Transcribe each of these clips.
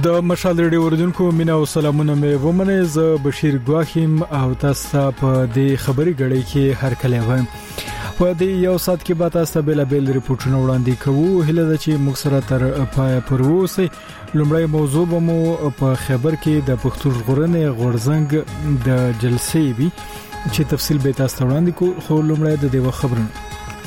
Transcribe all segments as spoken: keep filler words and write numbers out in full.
د مشال ریډیو اوریدونکو مینا او سلامونه مې ومنه. ز بشیر ګواخیم او تاسو په دې خبري غړي کې هر کله وایم. په دې یو سات کې به تاسو بل بل ریپورتونه وړاندې کوو. هله د چې موږ سره تر پای پروسه لومړی موضوع به مو په خبر کې د پښتون ژغورنې غورځنګ د جلسې وی چې تفصیل به تاسو وړاندې کو. خو لومړی د دې خبرونه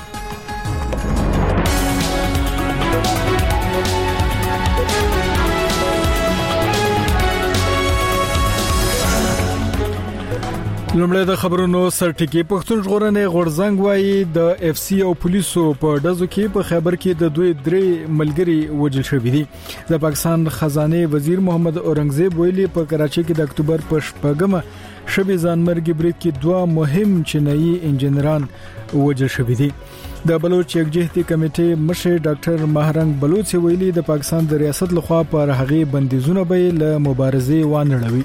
لومړی د خبرونو سرټکی. پښتون ژغورنې غورځنګ وايي د اف سی او پولیسو په دزو کې په خبر کې د دوی درې ملګری وجل شوې دي. د پاکستان خزانه وزیر محمد اورنګزیب ویلي په کراچۍ کې د اکتوبر په شپږمه شبي ځانمرګي برید کې دوه مهم چینایي انجنیران وجل شوې دي. د بلوچ یکجهتي کمیټې مشر ډاکټر مهرنګ بلوچ ویلي د پاکستان د ریاست لخوا پر هغه بندیزونه به له مبارزې وانړوي.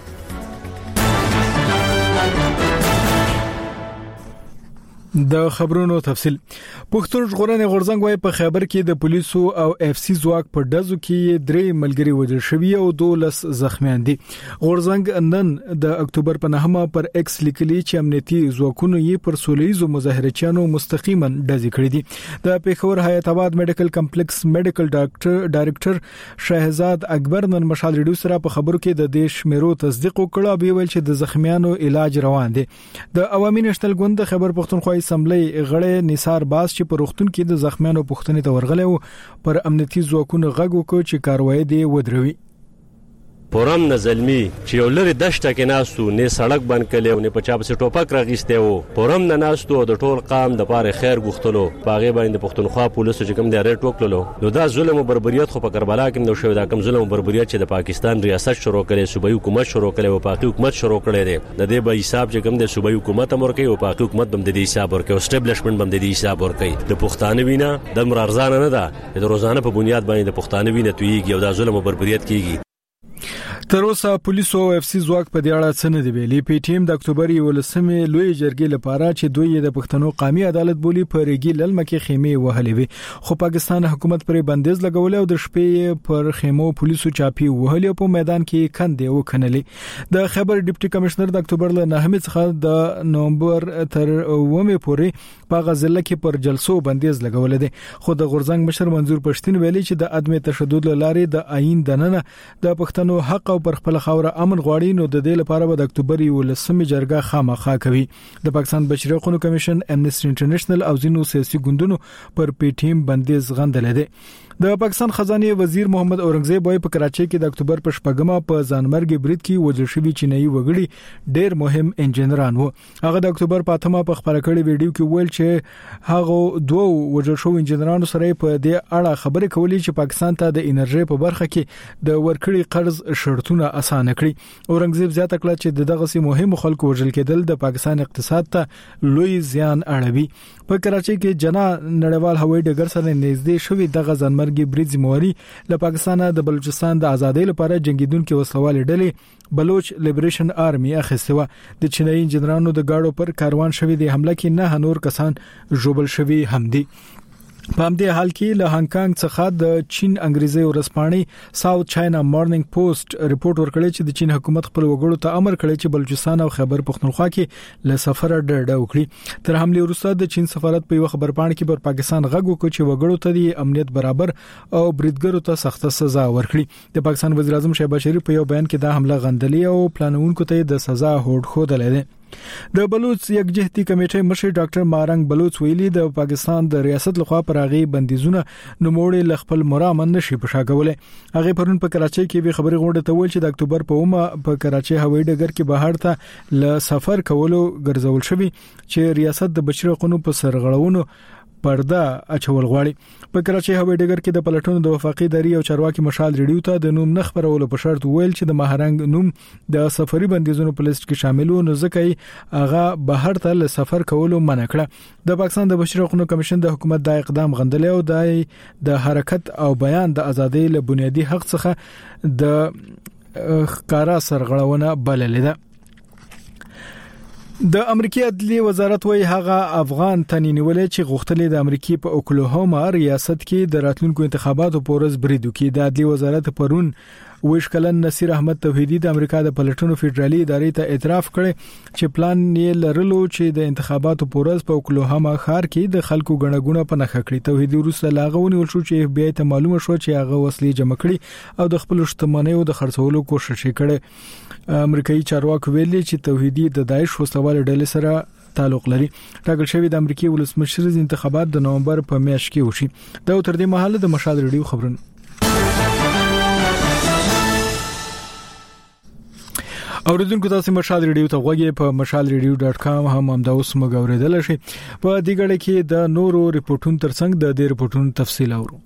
د خبرونو تفصیل. پښتون ژغورنې غورځنګ وايي په خبر کې د پولیسو او اف سی ځواک په دزو کې درې ملګری وژل شوی او دولس زخمیان دي. غورځنګ نن د اکتوبر په نهمه پر ایکس لیکلي چې امنیتي ځواکونو یې پر سولېزو مظاهرچیانو مستقیما ډزې کړې دي. د پیښور حیات آباد میډیکل کمپلیکس میډیکل ډاکټر ډایریکټر شهزاد اکبر نن مشال ریډیو سره په خبرو کې د دې شمیرو تصدیق وکړ. به ویل چې د زخمیانو علاج روان دي. د عوامي نشتل ګوند خبر پښتونخوا اسمبلی غړی نثار باس چې په روغتون کې د زخمیانو پوښتنې ته ورغلی او پر امنیتي ځواکونو غږ وکړ چې کاروایی دی ودروي. پورم نزلمی چې یو لري دشته کې ناستو نه سړک بند کړي او نه پچا په ټوپک راغسته وو. پورم نه ناستو د ټول قام د پاره خیر غوښتلو. باغې باندې پښتونخوا پولیسو چې کوم د ریټ وکړلو نو دا ظلم او بربریت خو په کربلا کې نو شوی. دا کوم ظلم او بربریت چې د پاکستان ریاست شروع کړي، صوبایي حکومت شروع کړي او پاکي حکومت شروع کړي دي. د دې به حساب چې کوم د صوبایي حکومت امر کوي او پاکي حکومت هم د دې حساب ورکوي او اسټابلیشمنت هم د دې حساب ورکوي. د پښتانه وینا د مرارزانه نه ده، د روزانه په بنیاد باندې د پښتانه وینا تویږي او دا ظلم او بربریت کیږي. تر اوسه پولیسو او اف سی ځواک په دې اړه څه نه دی ویلي. پی ټی ایم د اکتوبر یولسمې لوی جرګې لپاره چې دوی د پښتنو قومي عدالت بولی په ریګي للمه کې خیمه وهلې وي، خو پاکستان حکومت پرې بندیز لګولې او د شپې پر خیمو پولیسو چاپی وهلې په میدان کې کندې وکنلې. د خبر ډیپټي کمشنر د اکتوبر له نهمې څخه د نومبر تر اومه پورې په غزله کې پر جلسو بندیز لګولې دي. خو د غورځنګ مشر منظور پښتين ویلي چې د عدم تشدد لارې د آئین دننه د پښتنو حق او پر خپل خوره امن غواړي نو د دې لپاره به د اکتوبر یولسمې جرګه خامخا کوي. د پاکستان بشري حقوقو کمیشن، امنیسټي انټرنیشنل او ځینو سیاسي ګوندونو پر پی ټی ایم بندیز غندل دي. د پاکستان خزانه وزیر محمد اورنګزیب وايي په کراچۍ کې د اکتوبر په شپږمه په ځانمرګي برید کې وژل شوی چینایي وګړي ډېر مهم انجنیران وو. هغه د اکتوبر په اتمه په خبره کړې ویډیو کې ویل چې هغه دوه وژل شوی انجنیرانو سره په دې اړه خبرې کولې چې پاکستان ته د انرژي په برخه کې د ورکړي قرض شرطونه اسانه کړي. اورنګزیب زیاته کړه چې دغه سي مهم خلکو وژل کېدل د پاکستان اقتصاد ته لوی زیان اړوي. په کراچۍ کې جنا نړیوال هوایي ډګر سره نږدې شوی دغه ځانمرګي برید زمواري له پاکستان د بلوچستان د ازادۍ لپاره جنگیدونکو وسلوال ډلې بلوچ لیبریشن آرمي اخیستو. د چینایي انجنیرانو د گاډو پر کاروان شوی د حمله کې نه نور کسان ژوبل شوی هم دي. په همدې حال کې له هانګ کانګ څخه د چین انګریزي ورځپاڼې ساوث چاینا مارنینګ پوسټ ریپورت ورکړی چې د چین حکومت خپل وګړو ته امر کړی چې بلوچستان او خیبر پختونخوا کې له سفر ډډه وکړي. تر حمله وروسته د چین سفارت په یو خبرپاڼه کې پر پاکستان غږ وکړ چې وګړو ته د امنیت برابر او بریدګرو ته سخت سزا ورکړي. د پاکستان وزیر اعظم شهباز شریف په یو بیان کې دا حمله غندلې او پلانونکو ته د سزا هوډ خوده ده. د بلوچ یکجهتي کمیټې مشر ډاکټر مارنګ بلوچ ویلي د پاکستان د ریاست لخوا پراغي بندیزونه نوموړي لخپل مرامن نشي پښاګولې. هغه پرون په کراچۍ کې به خبري غونډه ته ویل چې د اکتوبر په اومه په کراچۍ هوایي ډګر کې بهر ته ل سفر کولو ګرځول شوی چې ریاست د بشري حقوقو په سرغړونو پرده اچول غواړي. په کراچۍ هوایي ډګر کې د پلټونو د وفاقي ادارې او چارواکي مشال ریډیو ته د نوم نخ پرولو په شرط ویل چې د مهرنګ نوم د سفري بندیزونو په لیست کې شامل و نو ځکه هغه بهر ته سفر کولو منع کړه. د پاکستان د بشري حقوقو کمیشن د حکومت د اقدام غندل او د حرکت او بیان د ازادۍ له بنیادی حق څخه د ښکارا سرغړونه بللې ده. د امریکای عدلي وزارت وايي هغه افغان تنینولې چې غوښتلې د امریکای په اوکلاهوما ریاست کې د راتلونکو انتخاباتو پورز برید وکړي. د عدلي وزارت پرون ویش کلن نصیر احمد توحیدی د امریکا د پلټنو فدرالي ادارې ته اعتراف کړي چې پلان یې لرلو چې د انتخاباتو پورز په اوکلاهاما ښار کې د خلکو غنډګونه په نخښه کړي. توحیدی وروسته لاغونی ول شو چې اف بی آی ته معلومه شو چې هغه وسلې جمع کړي او د خپل شتمنیو د خرڅولو کوشش کړي. امریکایي چارواکو ویلي چې توحیدی د داعش وسوال ډلې سره تعلق لري. ټاکل شوی د امریکای ولسمشر انتخابات د نومبر په میاشت کې وشي. دا تر دې مهاله د مشال ریډیو خبرونه. اوریدونکو تاسو مشال ریډیو ته غوږی په مشال ریډیو ډاټ کام هم هم دا اوس موږ اوریدل شي. په دې غړي کې د نورو ریپورتونو ترڅنګ د دې ریپورتونو تفصیل اورو.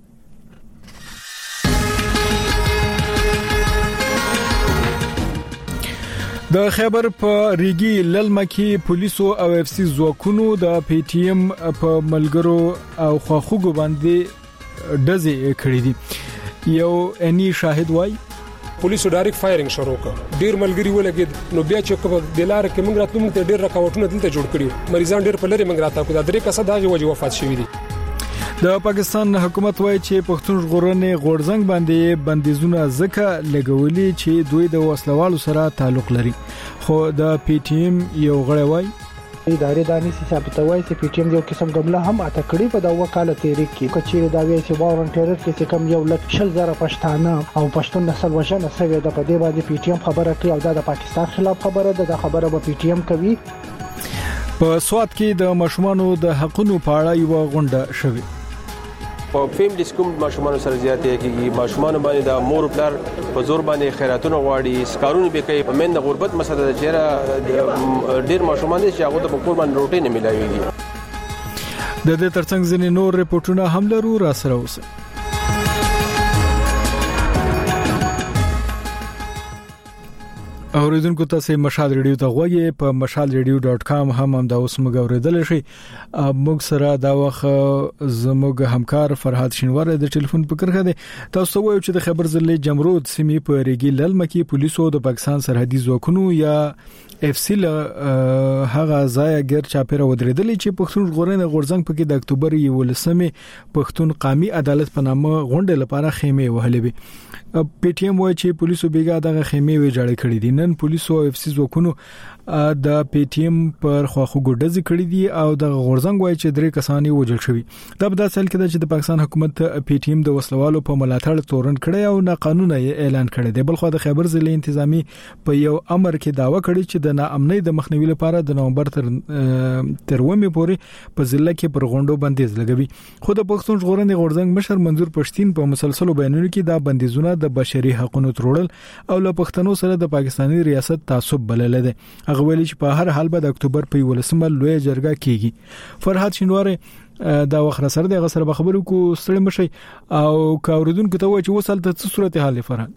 د خیبر په ریګي للمه کې پولیسو او اف سی ځواکونو د پی ټی ایم په ملګرو او خواخوږو باندې ډزې کړې دي. یو اني شاهد وای پولیسو ډایرکټ فایرینګ شروع کړ. ډیر ملګری ولګید نو بیا چې په دلار کې موږ راتلو موږ ډیر رکاوټونه دلته جوړ کړیو. مریضان ډیر په لری موږ راته کو دا درې کسه دغه وجه وفات شوی دي. د پاکستان حکومت وایي چې پښتون ژغورنې غورځنګ باندې بندیزونه ځکه لګولي چې دوی د وسلوالو سره تعلق لري. خو د پی ټی ایم یو غړی وایي ادارې دانې ثابتوي چې پی ټی ایم یو قسم ګمله هم اته کړی په دا وکاله تحریک کې کچېره دا وی چې وارن ټیرر کې کم یو لک شل زره پښتانه او پښتون نسل وژنه سوي د په دې باندې پی ټی ایم خبره کوي او دا د پاکستان خلاف خبره ده. د خبره به پی ټی ایم کوي. په سواد کې د مشمانو د حقونو په اړه یو غونډه شوه. په فیملی سکوم ماشومان سره زیاتې کېږي. ماشومان باندې د مور پلار په زور باندې خیراتونه غواړي. سکارونه به کوي. په من د غربت مسله د چیرې ډیر ماشومان دي چې هغه د کور باندې روټي نه ملایويږي. د دې ترڅنګ ځینې نور ریپورتونه هم لرو را سره اوسه. اوریدونکو تاسو مشال ریډیو ته غوږی په مشال ریډیو ډاټ کام هم هم دا اوس موږ اوریدل شي. موږ سره دا وخت زموږ همکار فرحات شینوار د ټلیفون په کرخه دی. تاسو وایو چې د خبر ضلع جمرود سیمې په ریګي للمه کې پولیسو د پاکستان سرحدي ځواکونو یا اف سی هغه ځای غیر چاپیره ودرېدل چې پښتون ژغورنې غورځنګ په کې د اکتوبر یولسمې پښتون قومي عدالت په نامه غونډه لپاره خیمه وهلې وي. پی ټی ایم وایي چې پولیسو بیګا دغه خیمه وی جوړ کړې دي. نن پولیسو او اف سی ځواکونو د پی ټی ایم پر خواخوږو ډزې کړې دي او د غورځنګ وایي چې درې کسان وژل شوي. دا په داسې حال کې ده چې د پاکستان حکومت پی ټی ایم د وسلوالو په ملاتړ تورن کړی او ناقانونه اعلان کړی دی. بلخو د خیبر ضلع انتظامی په یو امر کې داوا کړی چې د ناامنۍ د مخنیوي لپاره د نومبر تر تر ومه پورې په ضلع کې پر غونډو بندیز لګوي. خو د پښتون ژغورنې غورځنګ مشر منظور پښتين په مسلسلو بیانونو کې دا بندیزونه د بشري حقوقو تروړل او له پښتنو سره د پاکستاني ریاست تعصب بلل دي. هغه ویلي چې په هر حال به د اکتوبر په ولسمه لوی جرګه کیږي. فرحات شینوار دا وخت سره د غسر به خبرو کو ستړي مشي او کاوردونکو ته و چې وصل ته څه صورت حال فرحات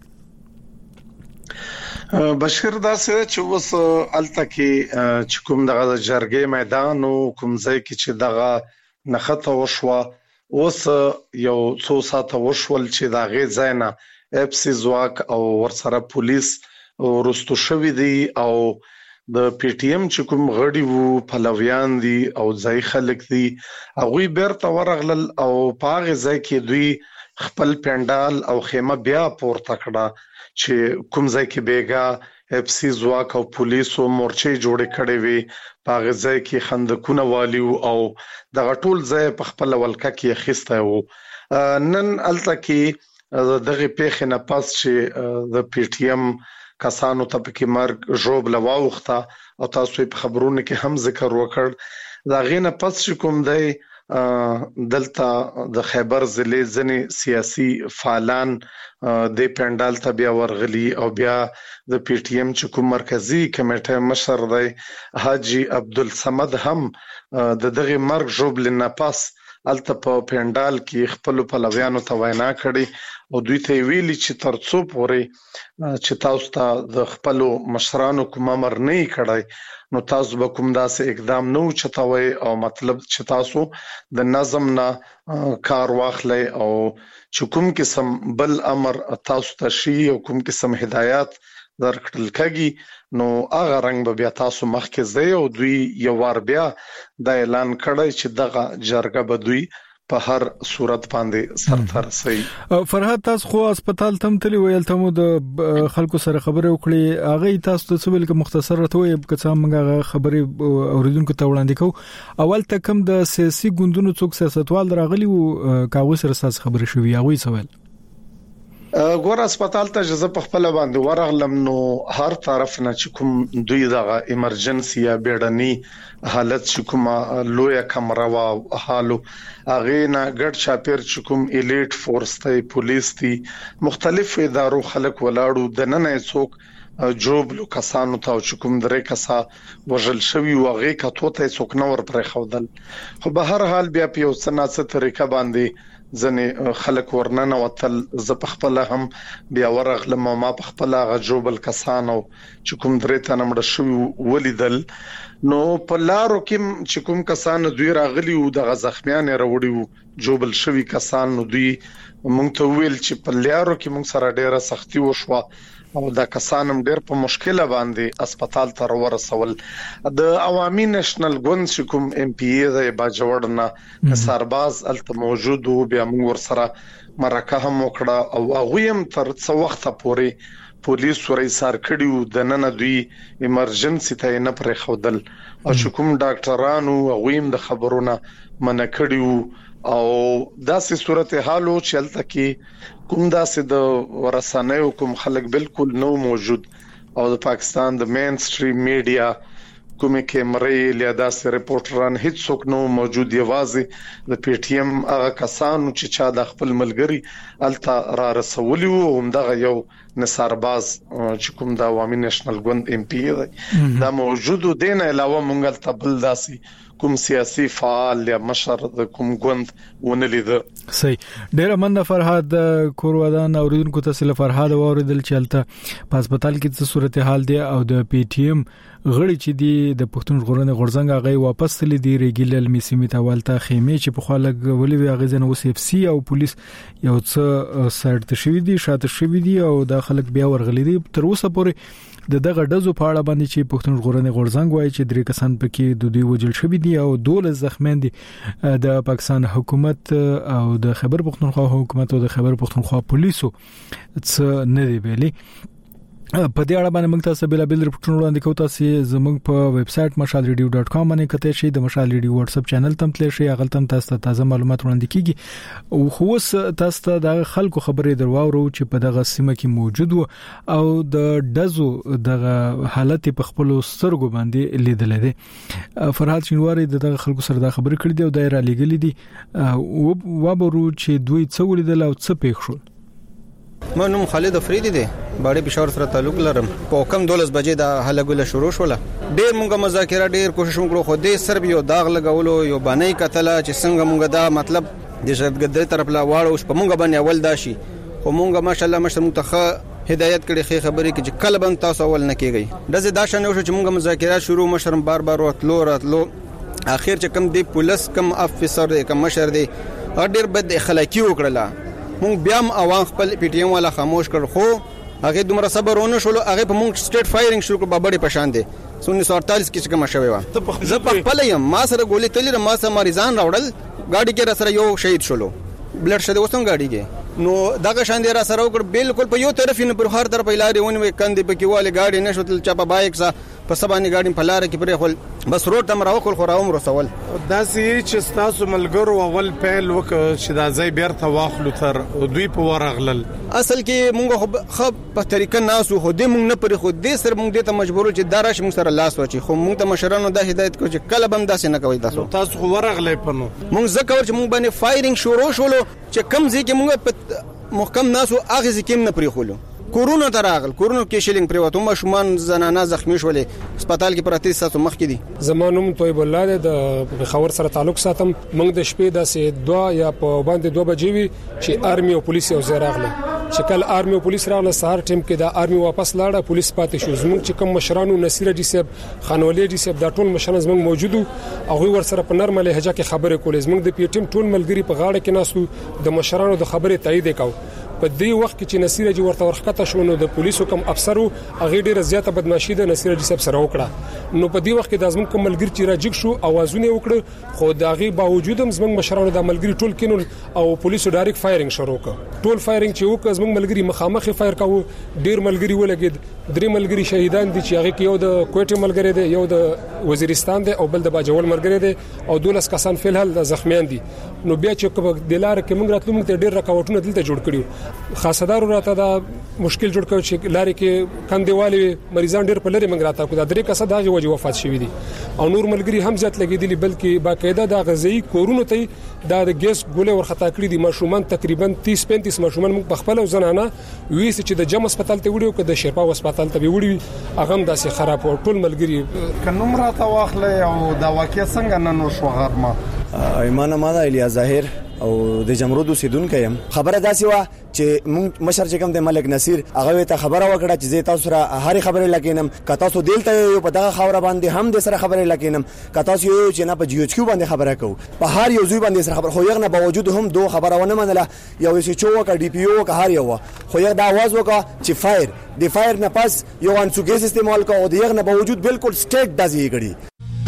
بشیر دا سره چې وس الته کې چې کوم دغه جرګې میدان او کوم ځای کې چې دغه نخته وشوه اوس یو څو ساعته وشول چې دا غي ځای نه اف سی ځواک او ورسره پولیس ورستو شوی دی او د پی ټی ایم چې کوم غړي وو پلویان دي او ځای خلک دي هغه بیرته ورغلل او پاغه ځای کې دوی خپل پندال او خیمه بیا پورته کړه چې کوم ځای کې بیګا اف سی ځواک او پولیسو مورچې جوړې کړې وي پاغه ځای کې خندقونه والیو او د غټول ځای په خپل ولکه کې خسته وو. نن الته کې دغه پیښه نه پاس چې د پی ټی ایم کسانو ته پکې مرګ جوب لواوخته او تاسو په خبرونه کې هم ذکر وکړ دا غینه پس کوم دی دلته د خیبر ضلع ځنې سیاسي فعالان د پندال ته بیا ورغلي او بیا د پی ټی ایم چې کوم مرکزی کمیټه مشر دی حاجی عبدالصمد هم د دغه مرګ جوب لنه پس الته په پندال کې خپل پلویانو ته وینا کړي او دوی ته ویلي چې ترڅو پورې چې تاسو ته د خپل مشرانو کوم امر نه کړی نو تاسو به کوم داسې اقدام نه چتاوي او مطلب چې تاسو د نظم نه کار واخلئ او چې کوم قسم بل امر تاسو ته شي او کوم قسم هدایت درکړل کېږي نو هغه رنګ به بیا تاسو مخکې ځئ او دوی یو وار بیا د اعلان کړی چې دغه جرګه به دوی په هر صورت باندې سرتر سي. فرحت تاسو خو هسپتال تم تلی ویل ته مو د خلکو سره خبرې وکړي، هغه تاسو ته څه ویل که مختصر راته وي که څه موږ خبرې اوریدونکو ته وړاندې کوو. اول ته کوم د سیاسي ګوندونو څوک سیاستوال راغلي او کاغذ سره ساس خبرې شوې هغه سوال ګور هسپتال ته جزه په خپل باندې ورغلم نو هر طرف نه چې کوم دوی دغه ایمرجنسي یا بیړني حالت چې کوم لویا کمره وا حالو اغه نه ګډ چاپیر چې کوم الیټ فورس ته پولیس تی مختلف ادارو خلک ولاړو د نن څوک جوب لو کسانو ته چې کوم درې کسا وژل شوی وغه کته ته څوک نور پر خودل. خو به هر حال بیا په یو سناسه طریقه باندې ځنه خلک ورننه وتل ز په خپل هم بیا ورغلم ما په خپل غجوبل کسانو چې کوم درې تنه مړ شو ولیدل. نو په لارو کې چې کوم کسان دوی راغلي او د زخمیان راوړي جوبل شوی کسان نو دوی مونږ ته ویل چې په لارو کې مونږ سره ډیره سختي وشوه او دا کسانم ډېر په مشکله باندې هسپتال ته ورسول. د عوامي نېشنل ګوند چې کوم ام پی ای د باجوړنا سرباز الته موجود او بیا موږ ور سره مرکه هم وکړه او هغه هم تر څو وخت پورې پولیس ورې سار کړیو د نن دوی ایمرجنسي ته نه پرې خودل او چې کوم ډاکټرانو هغه هم د خبرونه منع کړیو او داسې صورتحالو چې الته کې کوم داسې د ورسانه‌و کوم خلک بالکل نو موجود او د پاکستان د مین سټریم میډیا کومه کیمرې له داسې ریپورټران هیڅ څوک نو موجود یوازې د پی ټی ایم هغه کسانو چې چا د خپل ملګری الته را رسولي وو هم دغه یو نثارباز چې کوم د عوامي نېشنل ګوند ام پی ای دا موجود دي نه علاوه مونږ ته بل داسې کوم سیاسي فعال یا مشر د کوم ګوند ونه لید. صحیح ډیر مننه فرهاد کوروادان اوریدونکو ته سره فرهاد اوریدل چلته په هسپتال کې څه صورتحال دی او د پی ټی ایم غړي چې دی د پښتون ژغورنې غورځنګ هغه واپس تللی دی ریګیلل میسیمه تاولته خیمه چې په خاله ولوي هغه ځنه اوس اف سی او پولیس یو څه سرت شوی دی شاته شوی دی او د خلک بیا ورغلي دي تر اوسه پورې د دغه دزو په اړه باندې چې پښتون ژغورنې غورځنګ وایي چې درې کسان پکې د دوی وجل شوی دي او دوله زخمیان دي. د پاکستان حکومت او د خیبر پختونخوا حکومت او د خیبر پختونخوا پولیسو څه نه دی ویلي. په دې اړه باندې موږ تاسو بل بل رپورټونه وړاندې کوو. تاسو زموږ په ویب سټ مشال ریډیو ډاټ کام باندې کته شي د مشال ریډیو واتس اپ چینل تم تل شي هغه تم تاسو ته تازه معلومات وړاندې کیږي او خو تاسو ته د خلکو خبرې درواورو چې په دغه سیمه کې موجود وو او د دزو دغه حالت په خپل سترګو باندې لیدل دي. فرحات شینواری دغه خلکو سره د خبرې کړې دي او دایره لګلې دي او وابرو چې دوی څو لیدل او څه پېښ شول. ما نوم خالد افریدی دی، باړې پېښور سره تعلق لرم. په کم دولس بجې د هله ګله شروع شوله. ډېر مونږه مذاکره ډېر کوشش وکړو خو دې سر یو داغ لګولو یو باندې کتله چې څنګه مونږه دا مطلب د شرګدري طرف لا واړو په مونږه باندې اول داشي خو مونږه ماشاءالله مشر متخه هدایت کړي خې خبرې کې چې کله بند تاسو اول نه کیږي. دزه دا شنه شو چې مونږه مذاکره شروع مشر بار بار وتلو راتلو اخر چې کم دی پولیس کم افسر دی کم مشر دی ډېر بد اخلاقی وکړه. مونږ بیا هم عوام خپل پی ټی ایم والا خاموش کړ خو هغه دومره صبرونه شول هغه په مونږ سټیټ فایرینګ شروع کړ په بڑے پشان دي سنه سو اړتالیس کې کوم شوی و زه په خپل یم ما سره ګولې تللی ما سره مریضان راوړل گاډي کې را سره یو شهید شولو بلډ شته وسم گاډي کې نو دغه شان دی را سره وکړ بالکل په یو طرف نه پر هر طرف لارې ونوي کندې په کې واله گاډي نشو تل چا په بایک سره په سبانه گاډي په لار کې پرې خل بس روډ تم راوکل خو راوم رسول داسې چې تاسو ملګرو اول پیل وکړ چې دا ځای بیرته واخلو تر دوی په ورغلل. اصل کې مونږ خو په طریقه ناسو خو دې مونږ نه پرې خو دې سر مونږ دې ته مجبور چې داراش مونږ سره لاس واچي خو مونږ ته مشرانو دا هدایت کو چې کله بم داسې نه کوي تاسو تاسو خو ورغلې پنو مونږ ځکه چې مونږ باندې فایرینګ شروع شولو چې کم ځای کې مونږ محکم ناسو اغه ځکیم نه پرې خولو کورونا تراغل کورونا کې شیلینګ پریواتو مشمان زنانه زخمی شولې هسپتال کې پراته ساتو مخ کې دي. زمانوم طيب الله د خبر سره تعلق ساتم موږ د شپې داسې دوا یا په باندې دوه بجې وی چې آرمي او پولیس یو ځای راغله چې کله آرمي او پولیس راغله سهار ټیم کې د آرمي واپس لاړه پولیس پاتې شو. زموږ چې کوم مشرانو نصیر دي صاحب خانولي دي صاحب دا ټول مشران زموږ موجودو هغه ور سره په نرمه لهجه کې خبرې کولې. زموږ د پی ټیم ټول ملګری په غاړه کې ناسو د مشرانو د خبرې تایید وکاو. په دې وخت کې چې نصیر جی ورته ورخته شو نو د پولیسو کم افسرو هغه ډیره زیاته بدمعشي د نصیر جی صاحب سره وکړه نو په دې وخت کې د زمونږ ملګری چې راجګ شو اوازونه وکړه خو داغي باوجود هم زمونږ مشرانو د ملګری ټول کینول او پولیسو ډایرکټ فایرینګ شروع کړ ټول فایرینګ چې وکړ زمونږ ملګری مخامخ فایر کاوه ډیر ملګری ولګید درې ملګری شهیدان دي چې هغه کې یو د کوټه ملګری دی یو د وزیرستان دی او بل د باجوړ ملګری دی او دولس کسان فلحال د زخمیان دي نو بیا چې د لار کې موږ راتلو موږ ډیر رکاوټونه دلته جوړ کړیو خاصدار راته دا مشکل جوړ کړ چې لارې کې کندېوالي مریضان ډیر په لري موږ راته کو دا درې کسه دغه وجه وفات شوی دي او نور ملګری هم زیات لګیدلی بلکې باقاعده د غذایی کورونو ته دا د ګیس ګولې ورختا کړی دي ماشومان تقریبا تیس پینتیس ماشومان موږ په خپل زنانه وې چې د جم هسپتال ته وړو که د شفا هسپتال ته وړي هغه هم داسې خراب او ټول ملګری کنوم راته واخلې او دا واقع څنګه نن وشو غرمه ایمان ما دا الیا ظاهر او د جمرود اوسیدونکو يم خبره داسې وا چې مونږ مشر چې کوم د ملک نصیر هغه ته خبره وکړه چې زه تاسو سره هر خبره لکینم که تاسو دلته یو په دغه خبره باندې هم د سره خبره لکینم که تاسو یو چې نه په جی ایچ کیو باندې خبره کوو په هر یو ځای باندې سره خبره خو یغ نه باوجود هم دوه خبره ونه منله یو سی چو کا ډی پی او کا هر یو خو یغ دا आवाज وکړه چې فایر د فایر نه پس یو انسوګیس استعمال کوو د یغ نه باوجود بالکل سټیټ دازي کړي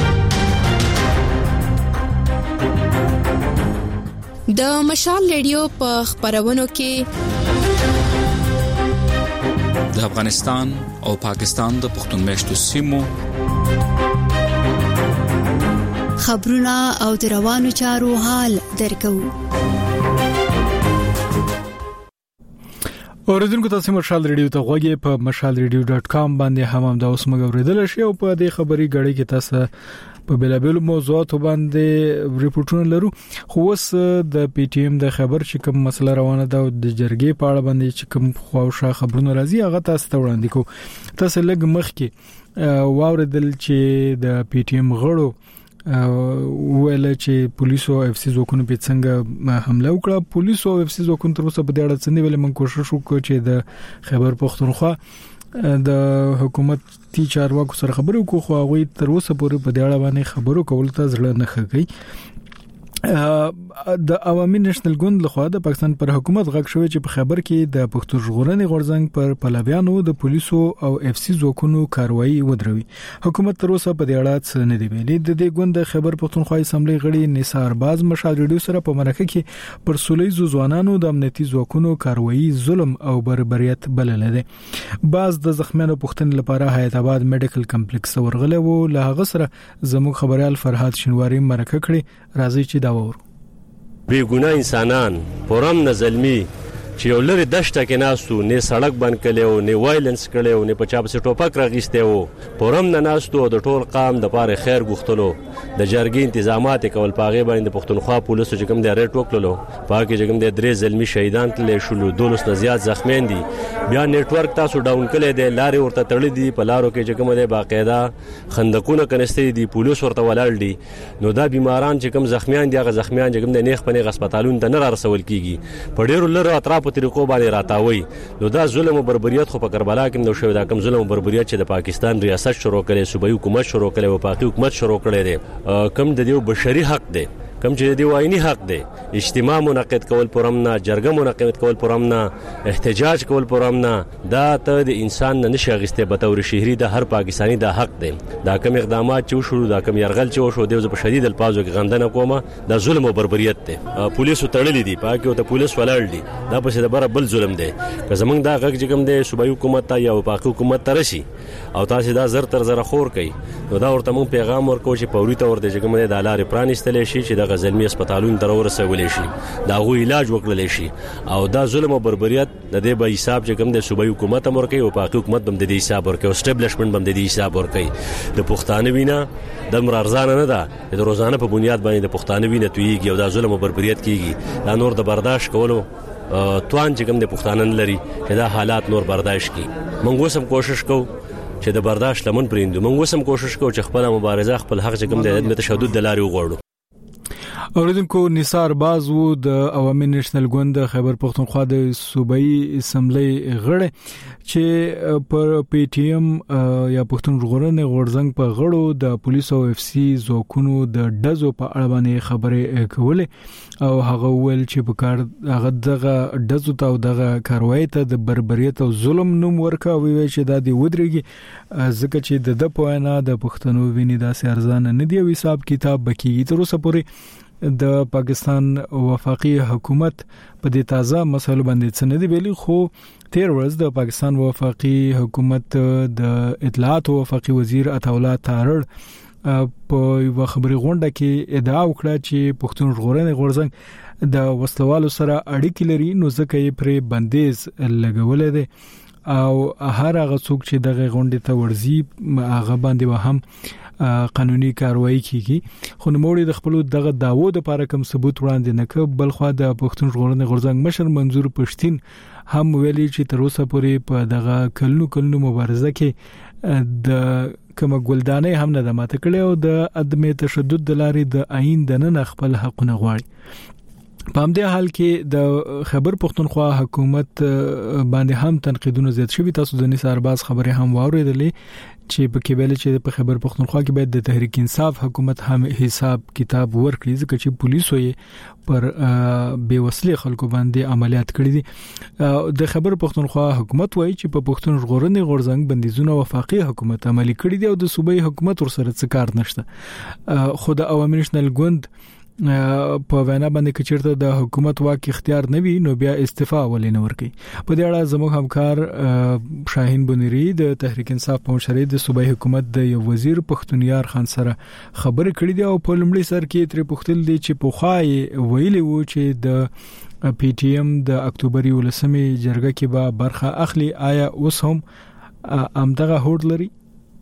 د مشال ریډیو په خبرونو کې د افغانستان او پاکستان د پښتون میشتو سیمو خبرونه او د روانو چارو حال درکو. اوریدونکو تاسو مشال ریډیو ته غوږی په مشال ریډیو ډاټ کام باندې هم د اوس مګوریدل شي او په دې خبري غړي کې تاسو په بلابل موضوعاتو باندې ریپورتونه لرو خو اوس د پی ټی ایم د خبر چې کوم مسله روانه ده د جرګې په اړه باندې چې کوم خواوشا خبرونه راځي هغه تاسو ته وړاندې کوم تاسو لږ مخکې واوریدل چې د پی ټی ایم غړو ویل چې پولیسو اف سی زوکونو په څنګه حمله وکړه پولیسو اف سی زوکونو تر اوسه په دې اړه څه نیول من کوشش وکړ چې د خیبر پختونخوا د حکومت تی چارواکو سره خبرو کو خو هغه تر اوسه پورې په دې اړه باندې خبرو کول ته ځړ نه خګي د عوامي نېشنل ګوند لخوا د پاکستان پر حکومت غږ شوی چې په خبر کې د پښتون ژغورنې غورځنګ پر پلویانو د پولیسو او اف سی زوکونو کاروایی ودروي حکومت تر اوسه په دې اړه څه نه دی ویلي د دې ګوند د خبر پښتونخوا اسمبلی غړي نثار باز مشال ریډیو سره په مرکه کې پر سولې ځوانانو د امنیتي زوکونو کاروایی ظلم او بربریت بلل دي باز د زخمیانو پښتن لپاره حیات آباد میډیکل کمپلیکس ورغله وو له هغه سره زموږ خبريال فرحات شنواری مرکه کړي راځي چې بی ګناه انسانان پرم نه ظلمي چې یو لري دشته کې ناستو نه سړک بند کړو نه وایلنس کړو نه په چا په ټوپک راغسته وو پرم نه ناستو د ټول قام د پاره خیر غوښتلو د جرګې تنظیمات کول پاغه باندې پښتونخوا پولیسو چې کوم د ریټ وکړلو پاکه چې کوم د درې ظلمي شهیدان تل شلو دولس نه زیات زخمیان دي بیا نیټورک تاسو ډاون کړي دي لارې ورته تړلې دي په لارو کې چې کوم د باقاعده خندقونه کنيستي دي پولیس ورته ولاړ دي نو دا بیماران چې کوم زخمیان دي هغه زخمیان چې کوم د نیخ پنې هسپتالونو ته نه رسول کیږي په ډیرو لره اطراف په طریقو باندې راتاوي نو دا ظلم او بربریت خو په کربلا کې نو شوی دا کوم ظلم او بربریت چې د پاکستان ریاست شروع کړي صوبایي حکومت شروع کړي او پاکي حکومت شروع کړي دي کم د دې بشري حق دی کم چې دی واینی حق دی اجتماع منعقد کول پرمنه جرګه منعقد کول پرمنه احتجاج کول پرمنه دا ته د انسان نه نشه غسته به تور شهري د هر پاکستاني دا حق دی دا کوم اقدامات چې شروع دا کوم يرغل چې شو دی په شدید الفاظو کې غندنه کومه دا ظلم او بربریت دی پولیسو تړلې دي پاکي او ته پولیس ولاړ دي دا په څه د بر بل ظلم دی که زمونږ دا غږ چې کوم دی صوبایي حکومت ته یا پاکي حکومت ته راشي او تاسو دا زر تر زر خور کوي نو دا ورته مون پیغام ورکو چې پوري ته ورته چې کوم دی د لارې پرانیستل شي چې د غزلمي هسپتالونو تر ورسول شي دا غو علاج وکړل شي او دا ظلم او بربریت د دې به حساب چې کوم د صوبایي حکومت امر کوي او پاکي حکومت هم د دې حساب ورکوي او اسټابلیشمنت هم د دې حساب ورکوي د پښتانه وینا د مرارزانه نه ده د روزانه په بنیاد باندې د پښتانه وینا تویږي او دا ظلم او بربریت کیږي دا نور د برداشت کولو توان چې کوم د پښتانه لري چې دا حالات نور برداشت کی موږ هم کوشش کوو چې د برداشت لمن پریندو موږ هم کوشش کوو چې خپل مبارزه خپل حق چې کوم د تشدد د لارې وغوړو اوریدونکو نثار باز وو د عوامي نېشنل ګوند خیبر پختونخوا د صوبایي اسمبلی غړی چې پر پی ټی ایم یا پښتون ژغورنې غورځنګ په غړو د پولیس او اف سی ځواکونو د ډزو په اړه باندې خبرې کولې او هغه ویل چې په کار هغه دغه ډزو ته او دغه کاروایی ته د بربریت او ظلم نوم ورکا وی چې د دې ودرېږي ځکه چې د د پوهنه د پښتنو ویني داسې ارزانه نه دی او حساب کتاب بکیږي تر اوسه پورې د پاکستان وفاقي حکومت په دې تازه مسلو باندې څه نه دی ویلي خو تیر ورځ د پاکستان وفاقي حکومت د اطلاعات او وفاقي وزیر عطاالله تارړ په یو خبري غونډه کې ادعا وکړه چې پښتون ژغورنې غورځنګ د وسلوالو سره اړیکې لري نو ځکه یې پر بندیز لګولې دي او هر هغه څوک چې دغه غونډه ته ورزي هغه باندې به هم قانوني کاروایی کیږي خو نوموړي د خپل دغه داوو د لپاره کوم ثبوت وړاندې نه ک بل خو د پښتون ژغورنې غورځنګ مشر منظور پښتين هم ویلي چې تر اوسه پورې په دغه کلنو کلنو مبارزه کې د کوم ګلدانې هم نه د ماته کړي او د عدم تشدد د لارې د آئین د نه خپل حقونه غواړي په همدې حال کې د خیبر پختونخوا حکومت باندې هم تنقیدونه زیات شوي تاسو د نثار باز خبره هم واوریدلې چې په کې ویل چې په خیبر پختونخوا کې باید د تحریک انصاف حکومت هم حساب کتاب ورکړي ځکه چې پولیسو یې پر بې وسلې خلکو باندې عملیات کړي دي د خیبر پختونخوا حکومت وایي چې په پښتون ژغورنې غورځنګ بندیزونه وفاقي حکومت عملي کړي دي او د صوبایي حکومت ورسره څه کار نشته خو د عوامي نېشنل ګوند په وینا باندې کچیرته د حکومت واک اختیار نه وي نو بیا استعفا ولې نه ورکي په دې اړه زموږ همکار شاهین بنيري د تحریک انصاف په مشرۍ د صوبایي حکومت د یو وزیر پښتونیار خان سره خبرې کړې دي او په لومړي سر کې تر پختل دي چې په خوای ویلي وو چې د پی ټی ایم د اکتوبر ولسمې جرګه کې به برخه اخلي آیا اوس هم امدغه هوډ لري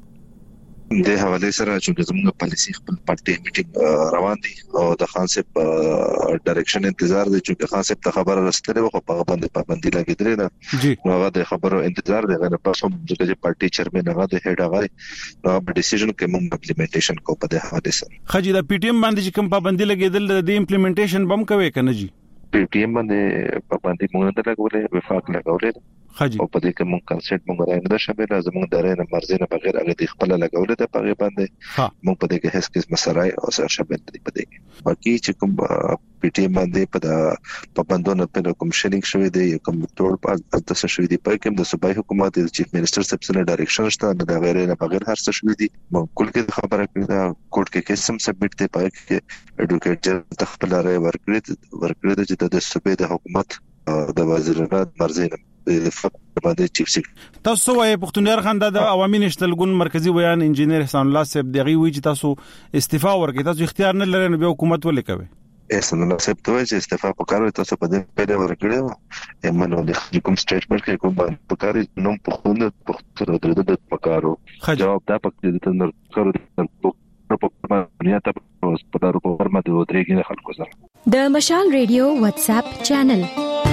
د حواله سره چې زموږ پالیسي خپل پارټي میټینګ روان دي او د خان صاحب ډایرکشن انتظار دي چې خان صاحب ته خبر رسېدلې وو په باندې پابندي لګیدلې ده نو هغه د خبرو انتظار دی غواړي په کوم چې پارټي چیرمن هغه د هډ هغه نو په ډیسیژن کې موږ امپلیمنټیشن کو په دې حواله سره خجی د پی ټی ایم باندې کوم پابندي لګیدل د امپلیمنټیشن بم کوي کنه جی پی ټی ایم باندې پابندي موږ نه لګولې وفاق لګولې خجی او په دې کې موږ کنسنټ موږ راځي نه شامل زموږ د رینه مرزي نه بغیر هغه د خپل لګولې د پغه باندې موږ په دې کې هیڅ کس مسرای او سره شامل دي په دې کې باقي چې کوم پی ټی ایم باندې په پابندونو په کوم شنیک شوی دی کوم ټول په تاسو شوی دی په کوم د صوبایي حکومت د چیف منسٹر سبسنه ډایرکشن شته د غیر نه بغیر هر څه شوی دی موږ کول کې خبره کړې دا کوټ کې کیسم سبمټ ته پای کې اډوکیټ جنرال تخپل راي ورکړي ورکړي چې د صوبې د حکومت د وزیرانو مرزي نه باندې چیف سیکریټری تاسو وايي پښتونیار خان د عوامي نېشنل ګوند مرکزی بیان انجینیر حسن الله صاحب دغه وی چې تاسو استعفا ورکړئ تاسو اختیار نه لرئ نو به حکومت ولې کوي حسن الله صاحب ته چې استعفا وکړو تاسو په دې پیدا ورکړئ یمنو د کوم سټیټمنټ کې کوم پکاري نوم په خوند پښتو د پکارو جواب دا پکې د نر کړو په باندې تاسو په دارو په ورما د ودرېګي خلکو سره د مشال ریډیو واتس اپ چینل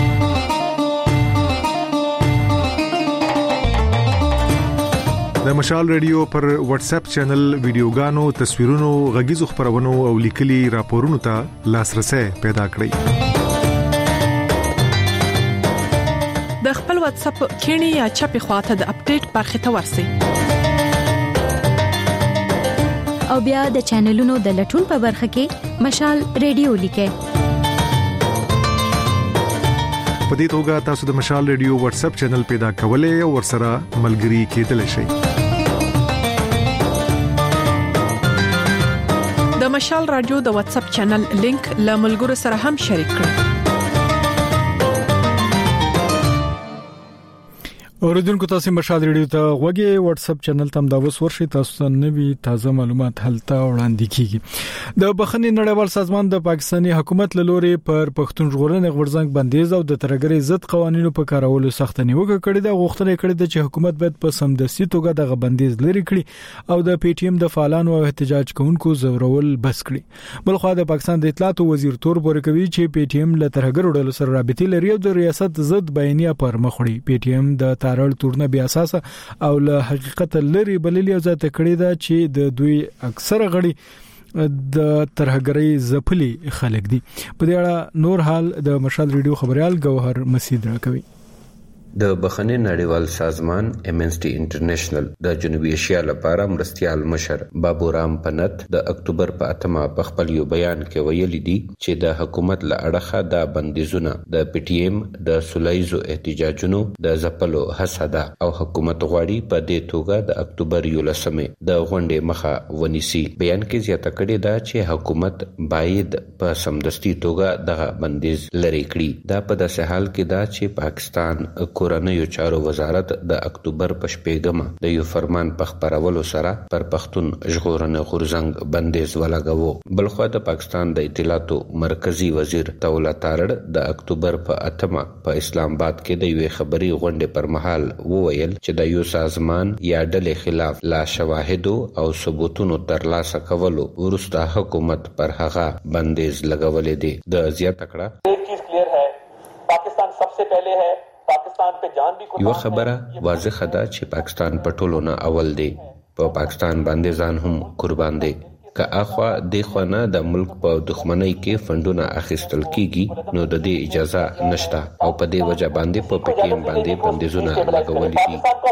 د مشال ریډیو پر واتس اپ چینل ویډیوګانو تصویرونو غږیزو خبرونو او لیکلي راپورونو ته لاسرسي پیدا کړئ د خپل واتس اپ کینی یا چپی خواته د اپډیټ برخه ته ورسئ او بیا د چینلونو د لټون په برخه کې مشال ریډیو لیکئ په دې توګه تاسو د مشال ریډیو واتس اپ چینل پیدا کولای او ورسره ملګري کېدلی شئ د مشال رادیو د واتس اپ چینل لینک له ملګرو سره هم شریک کړئ اوریدونکو تاسو مشال ریډیو ته غوږی واتس اپ چینل تم دا وس ورشي تاسو نوي تازه معلومات هلته وړاندې کیږي د بخښنې نړیوال سازمان د پاکستاني حکومت له لوري پر پښتون ژغورنې غورځنګ بندیز او د ترګري ضد قوانینو په کارولو سخت نیوکه کړې ده غوښتنه کړې ده چې حکومت باید په سمدستي توګه دغه بندیز لري کړي او د پی ټی ایم د فعالانو او احتجاج کوونکو زورول بس کړي بلخو د پاکستان د اطلاعات وزیر تور پورې کوي چې پی ټی ایم له ترګر ډول سره رابطې لري او د ریاست ضد بیانیه پر مخ وړي پی ټی ایم د تارړ تورنه بیا اساسه او له حقیقت لري بللی او ځات کړی دا چې د دوی اکثره غړي د ترهګرۍ زپلي خلک دي. په دې اړه نور حال د مشال ریډیو خبريال ګوهر مسید راکوي. د بخښنې نړیوال سازمان امنسټي انټرنیشنل د جنوبي ایشیا لپاره مرستيال مشر بابورام پنت د اکتوبر په اتمه په خپل یو بیان کې ویلي دي چې د حکومت له اړخه د بندیزونه د پی ټی ایم د سولایزو احتجاجونو د زپلو حسده او حکومت غواړي په دې توګه د اکتوبر یولسمه د غونډې مخه ونیسي. بیان کې زیاته کړې ده چې حکومت باید په سمدستي توګه دغه بندیز لري کړي. دا په داسې حال کې ده چې پاکستان کورنیو چارو وزارت د اکتوبر په شپږمه د یو فرمان په خبرولو سره پر پښتون ژغورنې غورځنګ بندیز ولګاوه. بلخو د پاکستان د اطلاعاتو مرکزی وزیر تولا تارړ د اکتوبر په اتمه په اسلام آباد کې د یو خبري غونډې پر مهال وویل چې د یو سازمان یا ډلې خلاف لا شواهد او ثبوتونو ترلاسه کولو وروسته حکومت پر هغه بندیز لګولې دي. د زیاته کړه ایک چیز کلیئر ہے پاکستان سب سے پہلے ہے یو خبره واضحه ده چې پاکستان په ټولو نه اول دی. په پاکستان باندې ځان هم قربان دی. که اخوا د خونه د ملک په دښمنۍ کې فندونه اخیستل کیږي نو د دې اجازه نشته او په دې وجه باندې په پی ټی ایم باندې بندیزونه لګولې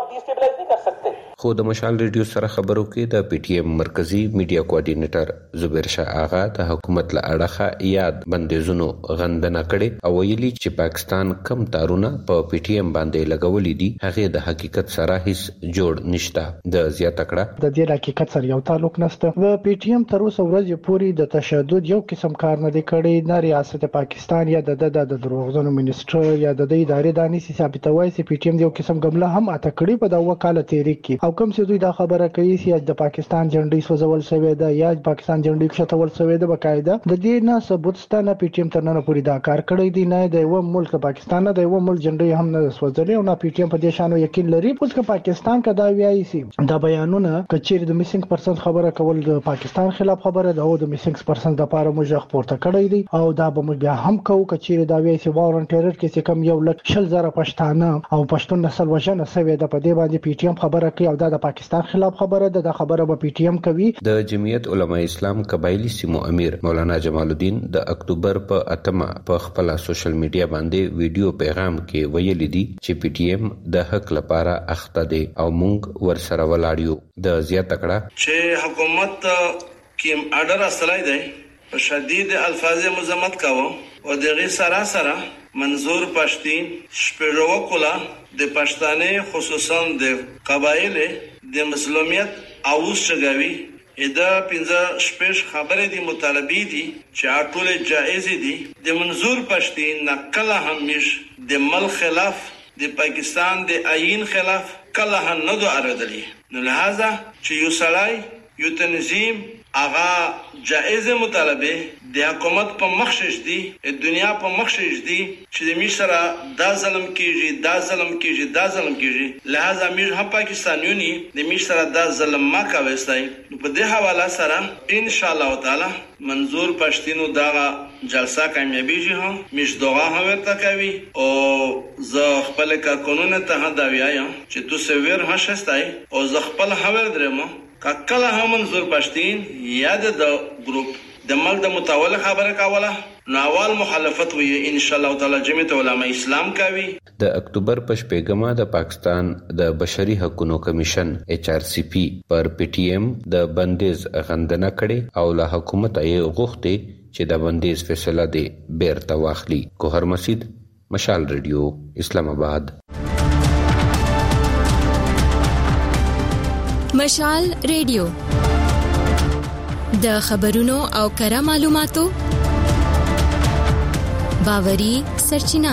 دي. خو د مشال ریډیو سره خبرو کې د پی ټی ایم مرکزی میډیا کوارډینیټر زبیر شاه آغا د حکومت له اړخه یاد بندیزونو غندنه کړي او ویلي چې پاکستان کم تارونه په پی ټی ایم باندې لګولې دي هغه د حقیقت سره هیڅ جوړ نشته. د زیاته کړه د دې حقیقت سره یو تعلق نشته. و پی ټی ایم تر اوسه ورځې پورې د تشدد یو قسم کار نه دی کړی. نه ریاست پاکستان یا د د دروغجنو منیسټر یا د ادارې دانې ثابتوي چې پی ټی ایم یو قسم ګمله هم اته کړی په دا وکاله تحریک کې او کوم څه دوی دا خبره کوي چې د پاکستان جنډي سوزول شوی دی یا پاکستان جنډي کښتول شوی دی بقاعده د دې نه ثبوت ستانه پی ټی ایم تر نن پورې دا کار کړی دی. نه د یو ملک پاکستان نه د یو ملک جنډي هم نه سوزلې او نه پی ټی ایم په دې شانو یقین لري. اوس که پاکستان کا دا ویایي چې دا بیانونه کچېر د میسنګ پرسنټ خبره کول د پاکستان خلاف خبره ده او د میسنګ پرسنټ د پاره موږ خبرته کړی دی او دا به موږ هم کوو کچېر دا ویایي چې وارن ټیرر کې چې کم یو لک شل زره پښتانه او پښتون نسل وژنه سوي د په دې باندې پی ټی ایم خبره کوي او دا د پاکستان خلاف خبره ده. د خبره به پی ټی ایم کوي. د جمعیت علماء اسلام قبایلی سیمو امیر مولانا جمال الدین د اکتوبر په اتمه په خپل سوشل میډیا باندې ویډیو پیغام کې ویلي دي چې پی ټی ایم د حق لپاره اخته دي او موږ ورسره ولاړیو. د زیاته کړه چې حکومت کیم اډر اصلای دی په شدید الفاظ مذمت کاوه او دغه سره سره منظور پښتين شپږو کولا د پښتانه خصوصا د قبایل د مسلمیت اوس شګوي ادا پنځه شپږ خبره دي مطالبه دي چې ټول جائز دي. د منظور پښتين نقله همیش د مل خلاف د پاکستان د آئین خلاف کله هم نه دو اردلی. نو لہذا چې یو سړی یو تنظیم اغا جائز مطالبه د حکومت په مخشش دي د دنیا په مخشش دي چې د مشره دا ظلم کیږي دا ظلم کیږي دا ظلم کیږي. لہذا موږ هم پاکستانیونی د مشره دا ظلم ما کوي. نو په دې حواله سره ان شاء الله تعالی منظور پښتینو دا جلسه کامیابی جي هم مش دعا هم ورته کوي او زه خپل کارکونونه ته دا وایم چې تاسو ور هشستای او زه خپل هور درمو کله هم منظور پښتين یاد د ګروپ د مل د متول خبره کاوله ناوال مخالفت وي ان شاء الله تعالی جمعیت علماء اسلام کوي. د اکتوبر په شپږمه د پاکستان د بشري حقوقو کمیشن ایچ آر سی پی پر پی ټی ایم د بندیز غندنه کړي او له حکومت یې غوښتي چې د بندیز فیصله دی بیرته واخلي. کوهر مسید مشال ریډیو اسلام آباد. مشال ریډیو د خبرونو او کره معلوماتو باوري سرچینه.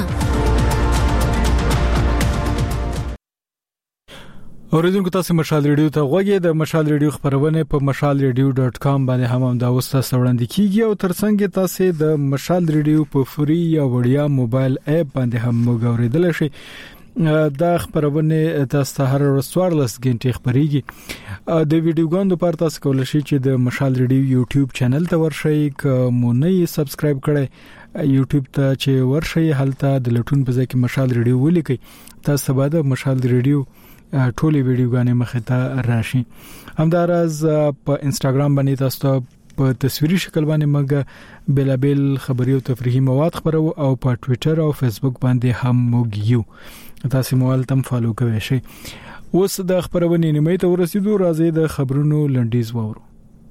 اوریدونکو تاسو مشال ریډیو ته غوږی د مشال ریډیو خبرونه په مشال ریډیو ډاٹ کام باندې هم هم دا وسته وړاندې کیږي او ترڅنګ تاسو د مشال ریډیو په فری یا وړیا موبایل اپ باندې هم وګورئ شئ. دا خبرونه تاسو ته هر ورځ څوارلس غنټې خبريږي. د ویډیوګانو لپاره تاسو کولای شئ چې د مشال ریډیو یوټیوب چینل ته ورشئ. کوم نه یې سبسکرایب کړئ یوټیوب ته چې ورشئ هلته د لټون په ځای کې مشال ریډیو ولیکئ. تاسو به د مشال ریډیو ټولې ویډیوګانې مخه ته راشي. همدارز په انستګرام باندې تاسو په تصویري شکل باندې موږ بلابل خبري او تفریحي مواد خبرو او په ټوئیټر او فیسبوک باندې هم موږ یو تاسو مو تم فالو کوئ شئ. اوس د خبرونې نیمه ته ورسېدو، راځي د خبرونو لنډیز وورو.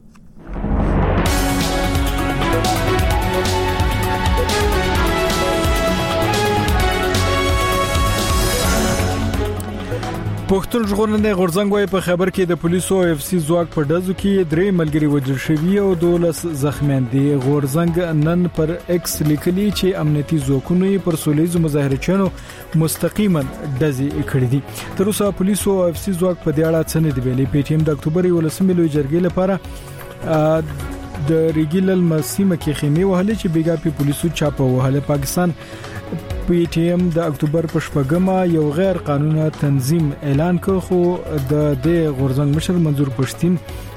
پښتون ژغورنې غورځنګ وايي په خبر کې د پولیسو او اف سي ځواک په ډزو کې درې ملګري وژل شوي او دولس زخمیان دي. غورځنګ نن پر ایکس لیکلي چې امنیتي ځواکونه پر سولېزو مظاهرچیانو مستقیما ډزې کړې دي. تر اوسه پولیسو او اف سي ځواک په دې اړه څه نه دی ویلي. پی ټی ایم د اکتوبر یولسمې لوی جرګې لپاره د ریګیلل مسیمه کې خیمه وهلې چې بیګا پی پولیسو چاپه وهله. پاکستان پی ټی ایم د اکتوبر په شپږمه یو غیر قانوني تنظیم اعلان کړ، خو د دې غورځنګ مشر منظور پښتين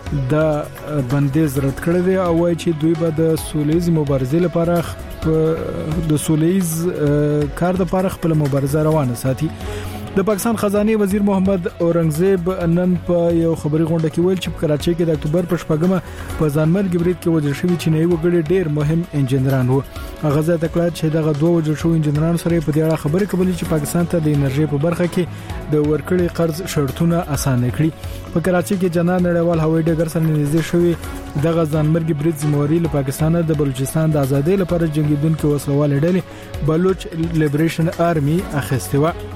د بندیز رد کړی دی او وايي چې دوی به د سولېز مبارزې لپاره د سولېز کار لپاره خپل مبارزه روانه ساتي. د پاکستان خزانه وزیر محمد اورنګزیب نن په یو خبري غونډه کې ویل چې په کراچۍ کې د اکتوبر په شپږمه په ځانمرګ برید کې وژل شوی چینایي وګړي ډېر مهم انجنیران وو. هغه ځکه تکړه چې دغه دوه وژل شوی انجنیران سره په دې اړه خبرې کولې چې پاکستان ته د انرژي په برخه کې د ورکړې قرض شرطونه اسانه کړي. په کراچۍ کې جنان نړیوال هوایي ډګر سره نږدې شوی دغه ځانمرګ برید ذمہواری له پاکستان د بلوچستان د ازادۍ لپاره جنگیدونکو وسلوال ډلې بلوچ لیبریشن آرمي اخیسته و.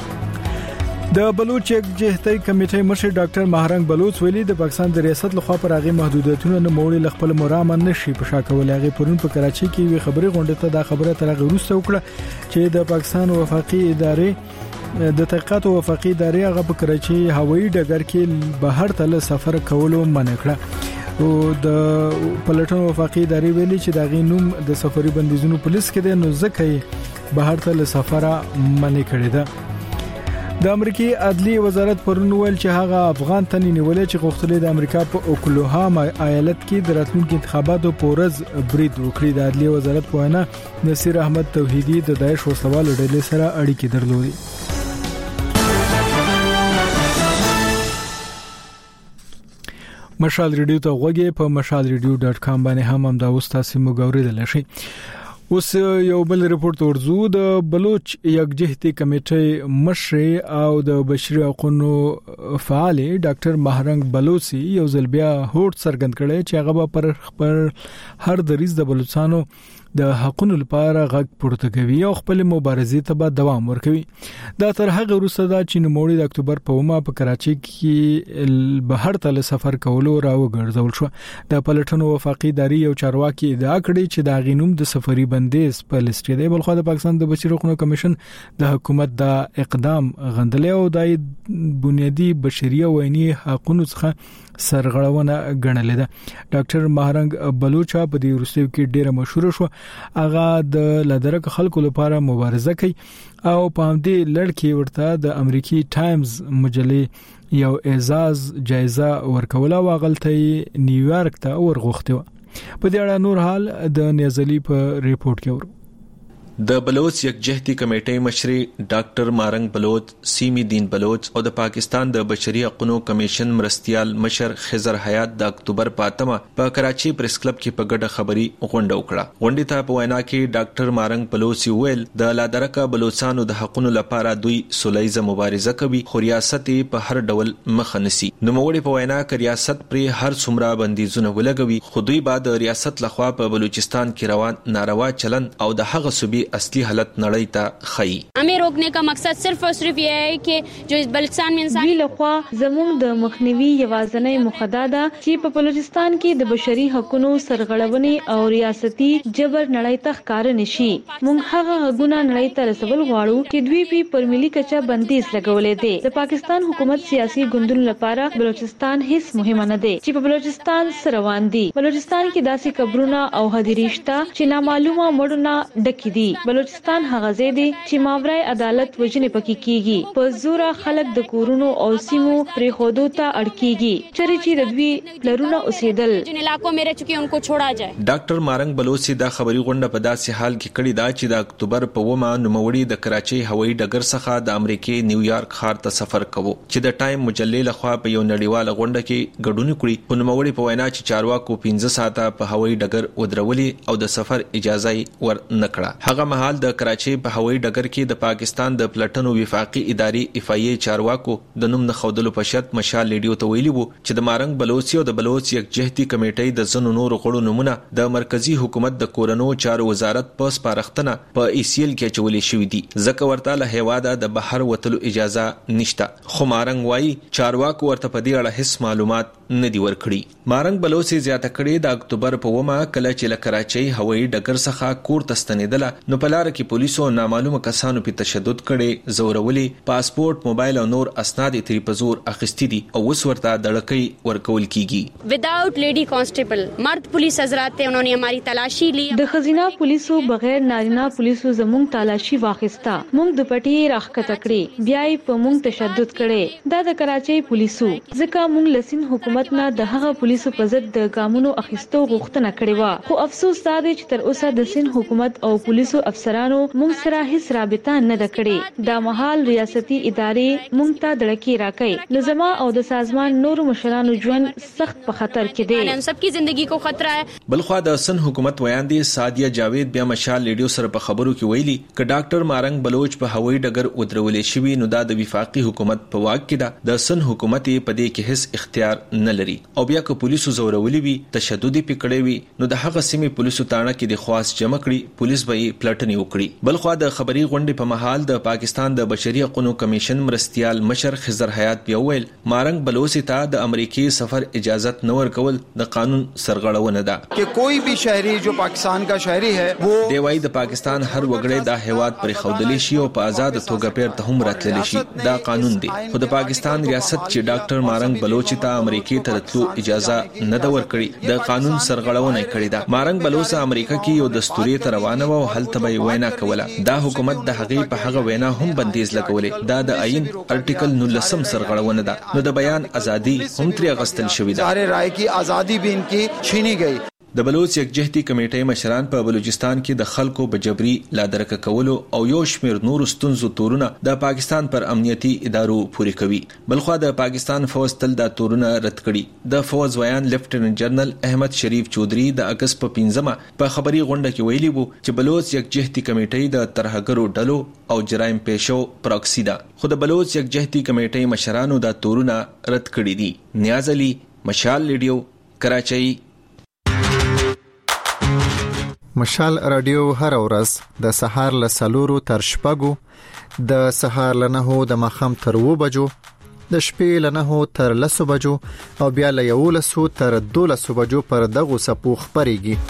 د بلوچ جهتي کمیټې مشر ډاکټر مهرنګ بلوچ ویلي د پاکستان د ریاست لخوا پر هغه محدودیتونه نه موړي لخپل مرامه نشي په شاکول. هغه پرون په کراچۍ کې وی خبري غونډه ته دا خبره تر هغه وروسته وکړه چې د پاکستان وفاقي ادارې د تحقیقات وفاقي ادارې هغه په کراچۍ هوایي ډګر کې بهر ته سفر کولو منع کړه او د پلټن وفاقي ادارې ویلي چې دا غینوم د سفري بندیزونو پولیس کې د نو ځکه بهر ته سفر منع کړی ده. د امریکای عدلی وزارت پرون ویل چې هغه افغان تنې نیولې چې غوښتل د امریکا په اوکلاهاما ایالت کې د راتلونکو انتخاباتو پورز برید وکړي. د عدلی وزارت په وینا نصیر احمد توحیدی د داعش وسوال ډلې سره اړیکې درلودې. مشال ریډیو ته غوږی په مشال ریډیو ډاټ کام باندې هم هم دا اوس تاسو موږ شئ. اوس یو بل رپورت ورزو. د بلوچ یکجهتي کمیټې مشر او د بشري حقوقو فعال ډاکټر مهرنګ بلوچي یو ځل بیا هوټ سرګند کړي چې هغه پر خپل هر دریز د بلوچستانو د حقوقو لپاره غږ پورته کوي او خپل مبارزې ته به دوام ورکوي. دا تر هغه وروسته دا چې نوموړي د اکتوبر په اومه په کراچۍ کې بهر ته سفر کولو راوګرځول شو. د پلټنو وفاقي ادارې یو چارواکي ادعا کړې چې دا غینوم د سفري بندیز په لیست دی. بلخو د پاکستان د بشري حقوقو کمیشن د حکومت د اقدام غندلې او د بنیادی بشري او عیني حقوقو څخه سرغړونه غنلې ده. ډاکټر مهرنګ بلوچا په دې ورستیو کې ډیره مشهور شو. هغه د لدرک خلکو لپاره مبارزه کوي او په دې لړ کې ورته د امریکای ټایمز مجلې یو اعزاز جایزه ورکوله او غلطي نیویارک ته ورغوښته. په دې اړه نور حال د نیازلی په ریپورت کې ورو. د بلوچ یکجهتي کمیټې مشر ډاکټر مارنګ بلوچ، سیمی دین بلوچ او د پاکستان د بشري حقوقو کمیشن مرستيال مشر خضر حیات د اکتوبر پاتمه په کراچي پریس کلب کې په ګډه خبري غونډه وکړه. غونډې ته په وینا کې ډاکټر مارنګ بلوچ ویل د لادرکه بلوچستانو د حقوقو لپاره دوی سولېزه مبارزه کوي خو ریاست په هر ډول مخ نسی. نو موږ په وینا کې ریاست پر هر څومره بندیزونه ولګوي خو دوی بعد ریاست لخوا په بلوچستان کې روان ناروا چلن او د هغه صوبې اصلي حالت نړۍ ته خي. हमें रोकने का मकसद सिर्फ और सिर्फ ये है कि जो इस बलूचिस्तान में इंसानी لخوا زموږ د مخنیوي یوازنۍ مخدا ده چې په بلوچستان کې د بشري حقوقو سرغړونې او ریاستي جبر نړۍ ته ښکار نشي. موږ هغه غوونه نړۍ ته رسول غواړو چې دوی په پر ملي کچه بندیز لګولې دي. د پاکستان حکومت سیاسي ګوندونو لپاره بلوچستان هیڅ مهم نه دی چې په بلوچستان سره روان دي. بلوچستان کې داسې قبرونه او هدیرشته چې نامعلومه مړونه ډکې دي. بلوچستان هغه ځای دی چې ماورای عدالت وجنه پکې کیږي په زوره خلک د کورونو او سیمو پرې خودو ته اړکیږي چری چې د دوی لرونه اوسېدل جن علاقوں میں رہ چکے ان کو چھوڑا جائے. ډاکټر مارنګ بلوچ دا خبري غونډه په داسې حال کې کړې ده چې د اکتوبر په ومه نوموړي د کراچۍ هوایي ډګر څخه د امریکای نیویارک ښار ته سفر کوو چې د ټایم مجلې لخوا په یو نړیواله غونډه کې ګډون کړي. په نوموړي په وینا چې چارواکو پنځه ساعته په هوایي ډګر ودرولې او د سفر اجازه ور نکړه. هغه مهال د کراچۍ په هوایي ډګر کې د پاکستان د پلټنو وفاقي ادارې اف ای ای چارواکو د نوم نه خودلو په شرط مشال ریډیو ته ویلي وو چې د مارنګ بلوچ او د بلوچ یکجهتي کمیټې د زنو نور غړو نمونه د مرکزی حکومت د کورونو چارو وزارت په سپارښتنه په ای سی ال کې چولې شوې دي ځکه ورته له هیواده د بهر وتلو اجازه نشته. خو مارنګ وایي چارواکو ورته په دې اړه هیڅ معلومات نه دی ورکړي. مارنګ بلوچ زیاته کړې د اکتوبر په ومه کله چې له کراچۍ هوایي ډګر څخه کور ته ستنېدله نو په لار کې پولیسو نامعلومه کسانو په تشدد کړي زورولې پاسپورت موبایل او نور اسناد یې تری په زور اخیستي دي او اوس ورته دړکې ورکول کیږي. وداؤٹ لیڈی کانسټیبل مرد پولیس حضرات ته انہوں نے ہماری تلاشی لی. د خزینه پولیسو بغیر نارینه پولیسو زموږ تلاشی واخیستا موږ د پټي راخکته کړې بیا یې په موږ تشدد کړي. دا د کراچۍ پولیسو ځکه موږ لسین حکومت نه د هغه پولیسو په ضد د ګامونو اخیستو غوښتنه کړې و. خو افسوس دا دی چې تر اوسه د سین حکومت او پولیسو افسرانو موږ سره هیڅ رابطه نه ده کړې. دا مهال ریاستي ادارې موږ ته دړکې راکړي. لزما او د سازمان نورو مشرانو ژوند سخت په خطر کې دی. ہم سب کی زندگی کو خطرہ ہے. بلخوا د سن حکومت ویاندې سادیه جاوید بیا مشال ریډیو سره په خبرو کې ویلي ک ډاکټر مارنګ بلوچ په هوایي ډګر ودرولې شوی نو دا د وفاقي حکومت په واک کې ده. د سن حکومت په دې کې هیڅ اختیار نه لري او بیا که پولیسو زورولې وي تشدد پکړې وي نو د هغه سیمې پولیسو تاڼه کې د خواص جمع کړي پولیس به پلټنې وکړي. بلخوا د خبري غونډې په محل د پاکستان د بشري حقوقو کمیشن مرستيال مشر خضر حیات بیا ویل مارنګ بلوچ ته د امریکای سفر اجازت نه ورکول د قانون سرغړونه ده چې کوئی بھی شهری جو پاکستان کا شهری ہے وہ دی وايي د پاکستان هر وګړی د هیواد پر خودلې شي او په آزاد توګه پیر ته هم راتللی شي دا قانون دی. خو د پاکستان ریاست چې ډاکټر مارنګ بلوچ ته امریکای ته راتلو اجازه نه ده ورکړي د قانون سرغړونه کړې ده. مارنګ بلوچ امریکا کې یو دستوري تر روانه او هلته به وینا کوله. دا حکومت د هغې په هغه وینا هم بندیز لګولې. دا د آئین ارټیکل نولسم سرغړونه ده نو د بیان ازادي هم تری غستل شوې ده. سارے رائے کی آزادی بھی ان کی چھینی گئی. د بلوچ یکجهتي کمیټې مشران په بلوچستان کې د خلکو بجبري لادرکه کولو او یو شمیر نور ستونزو تورونه د پاکستان پر امنیتي ادارو پوري کوي. بلخوا د پاکستان فوج تل دا تورونه رد کړي. د فوج ویان لیفټیننټ جنرال احمد شریف چودري د اگست په پنځمه په خبري غونډه کې ویلي وو چې بلوچ یکجهتي کمیټې د ترهګرو ډلو او جرایم پېښو پراکسی ده. خو د بلوچ یکجهتي کمیټې مشرانو دا تورونه رد کړي دي. نیاز علي مشال ریډیو کراچۍ. مشال رادیو هر ورځ د سهار له سلورو تر شپږو د سهار له نهو د ماښام تر اوو بجو د شپې له نهو تر لسو بجو او بیا له یولسو تر دولسو بجو پر دغو څپو خپرېږي.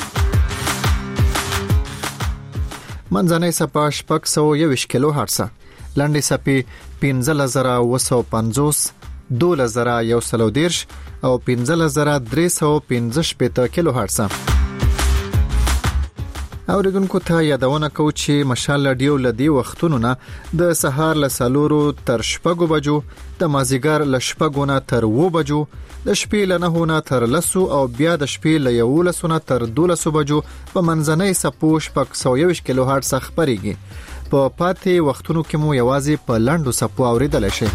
منځنۍ څپه شپږ سوه یوویشت کیلو هرټزه، لنډې څپې پنځلس زره اووه سوه پنځوس، دولس زره یو سل او دېرش او پنځلس زره درې سوه پنځه شپېته کیلو هرټزه. اوریدونکو ته یادونه کوم چې مشال رادیو لدی وختونو نه د سهار له سلورو تر شپږو بجو، د مازیګر له شپږو نه تر اوو بجو، د شپې له نهو نه تر لسو او بیا د شپې له یولسو نه تر دولسو بجو په منځنۍ څپو شپږ سوه یوویشت کیلو هرټز خپرېږي. په پاتې وختونو کې مو یوازې په لنډو څپو اوریدلی شئ.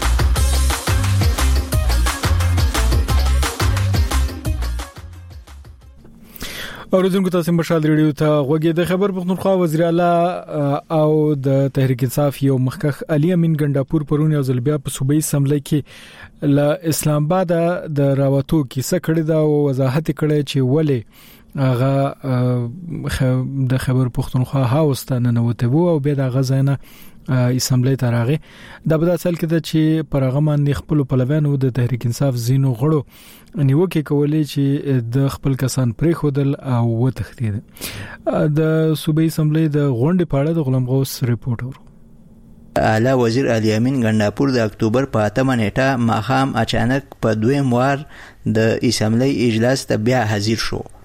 اوریدونکو تاسو مشال ریډیو ته غوږی. د خبر پښتونخوا وزیر اعلی او د تحریک انصاف یو مخکخ علي امین ګنداپور پرون یو ځل بیا په صوبایي اسمبلی کې ل اسلام آباد د راوتو کیسه کړې ده او وضاحت کړي چې ولې هغه د خبر پښتونخوا هاوس ته ننوته وو او بیا د غزنه اسمبلی ته راغی. د بد اصل کې د چې پرغمان خپل پلوانو د تحریک انصاف زینو غړو نیوکه کولې چې د خپل کسان پرې خودل او وتښتید. د صوبایي اسمبلی د غونډې په اړه د غلام غوث ریپورت ورو. اعلی وزیر علي امین ګنداپور د اکتوبر په اتمه نیټه ماښام اچانک په دویم وار د اسمبلی اجلاس ته بیا حاضر شو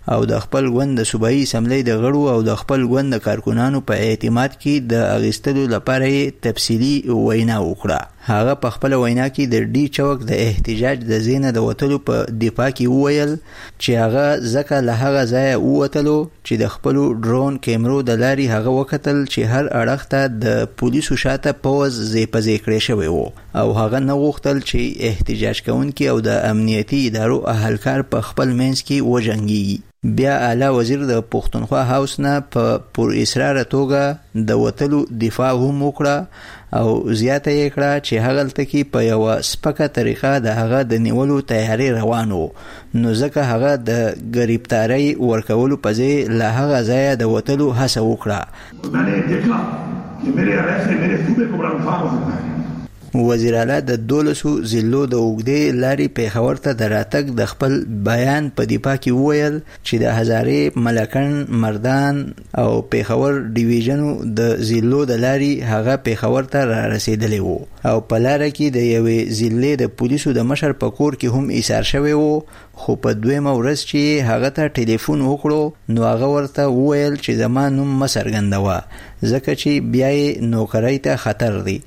او د خپل ګوند د صوبایي اسمبلی د غړو او د خپل ګوند د کارکونانو په اعتماد کې د اغستلو لپاره تفصیلی وینا وکړه. هغه په خپل وینا کې د ډي چوک د احتجاج د زینه د وټلو په دفاع کې وویل چې هغه ځکه له هغه ځای ووتلو چې د خپل ډرون کیمرو د لاري هغه وکتل چې هر اړخ ته د پولیسو شاته پوز زیپزې کړی شوی وو او هغه نه غوښتل چې احتجاج کوونکي او د امنیتي ادارو اهلکار په خپل منځ کې وجنګي. بیا اعلی وزیر د پښتونخوا هاوس نه په پر اصرار توګه د وټلو دفاع هم وکړه او زیاته یې کړه چې هغه تلکی په یو سپکه طریقه د هغه د نیولو تیاری روانو نو ځکه هغه د گرفتاری ورکولو په ځای له هغه ځای د وټلو هڅه وکړه. मैंने देखा कि मेरे अरेस्ट से मेरे सूबे को बड़ा नुकसान हो सकता है. وزیر اعلی د دولسو ضلعو د اوږدې لارې پیښور ته د راتګ د خپل بیان په دفاع کې وویل چې د هزارې ملکن مردان او پیښور ډیویژنو د ضلعو د لارې هغه پیښور ته را رسیدلی وو او په لاره کې د یوې ضلعې د پولیسو د مشر په کور کې هم ایثار شوی وو خو په دویمه ورځ چې هغه ته ټلیفون وکړو نو هغه ورته وویل چې زما نوم مه څرګندوه ځکه چې بیا یې نوکرۍ ته خطر دی.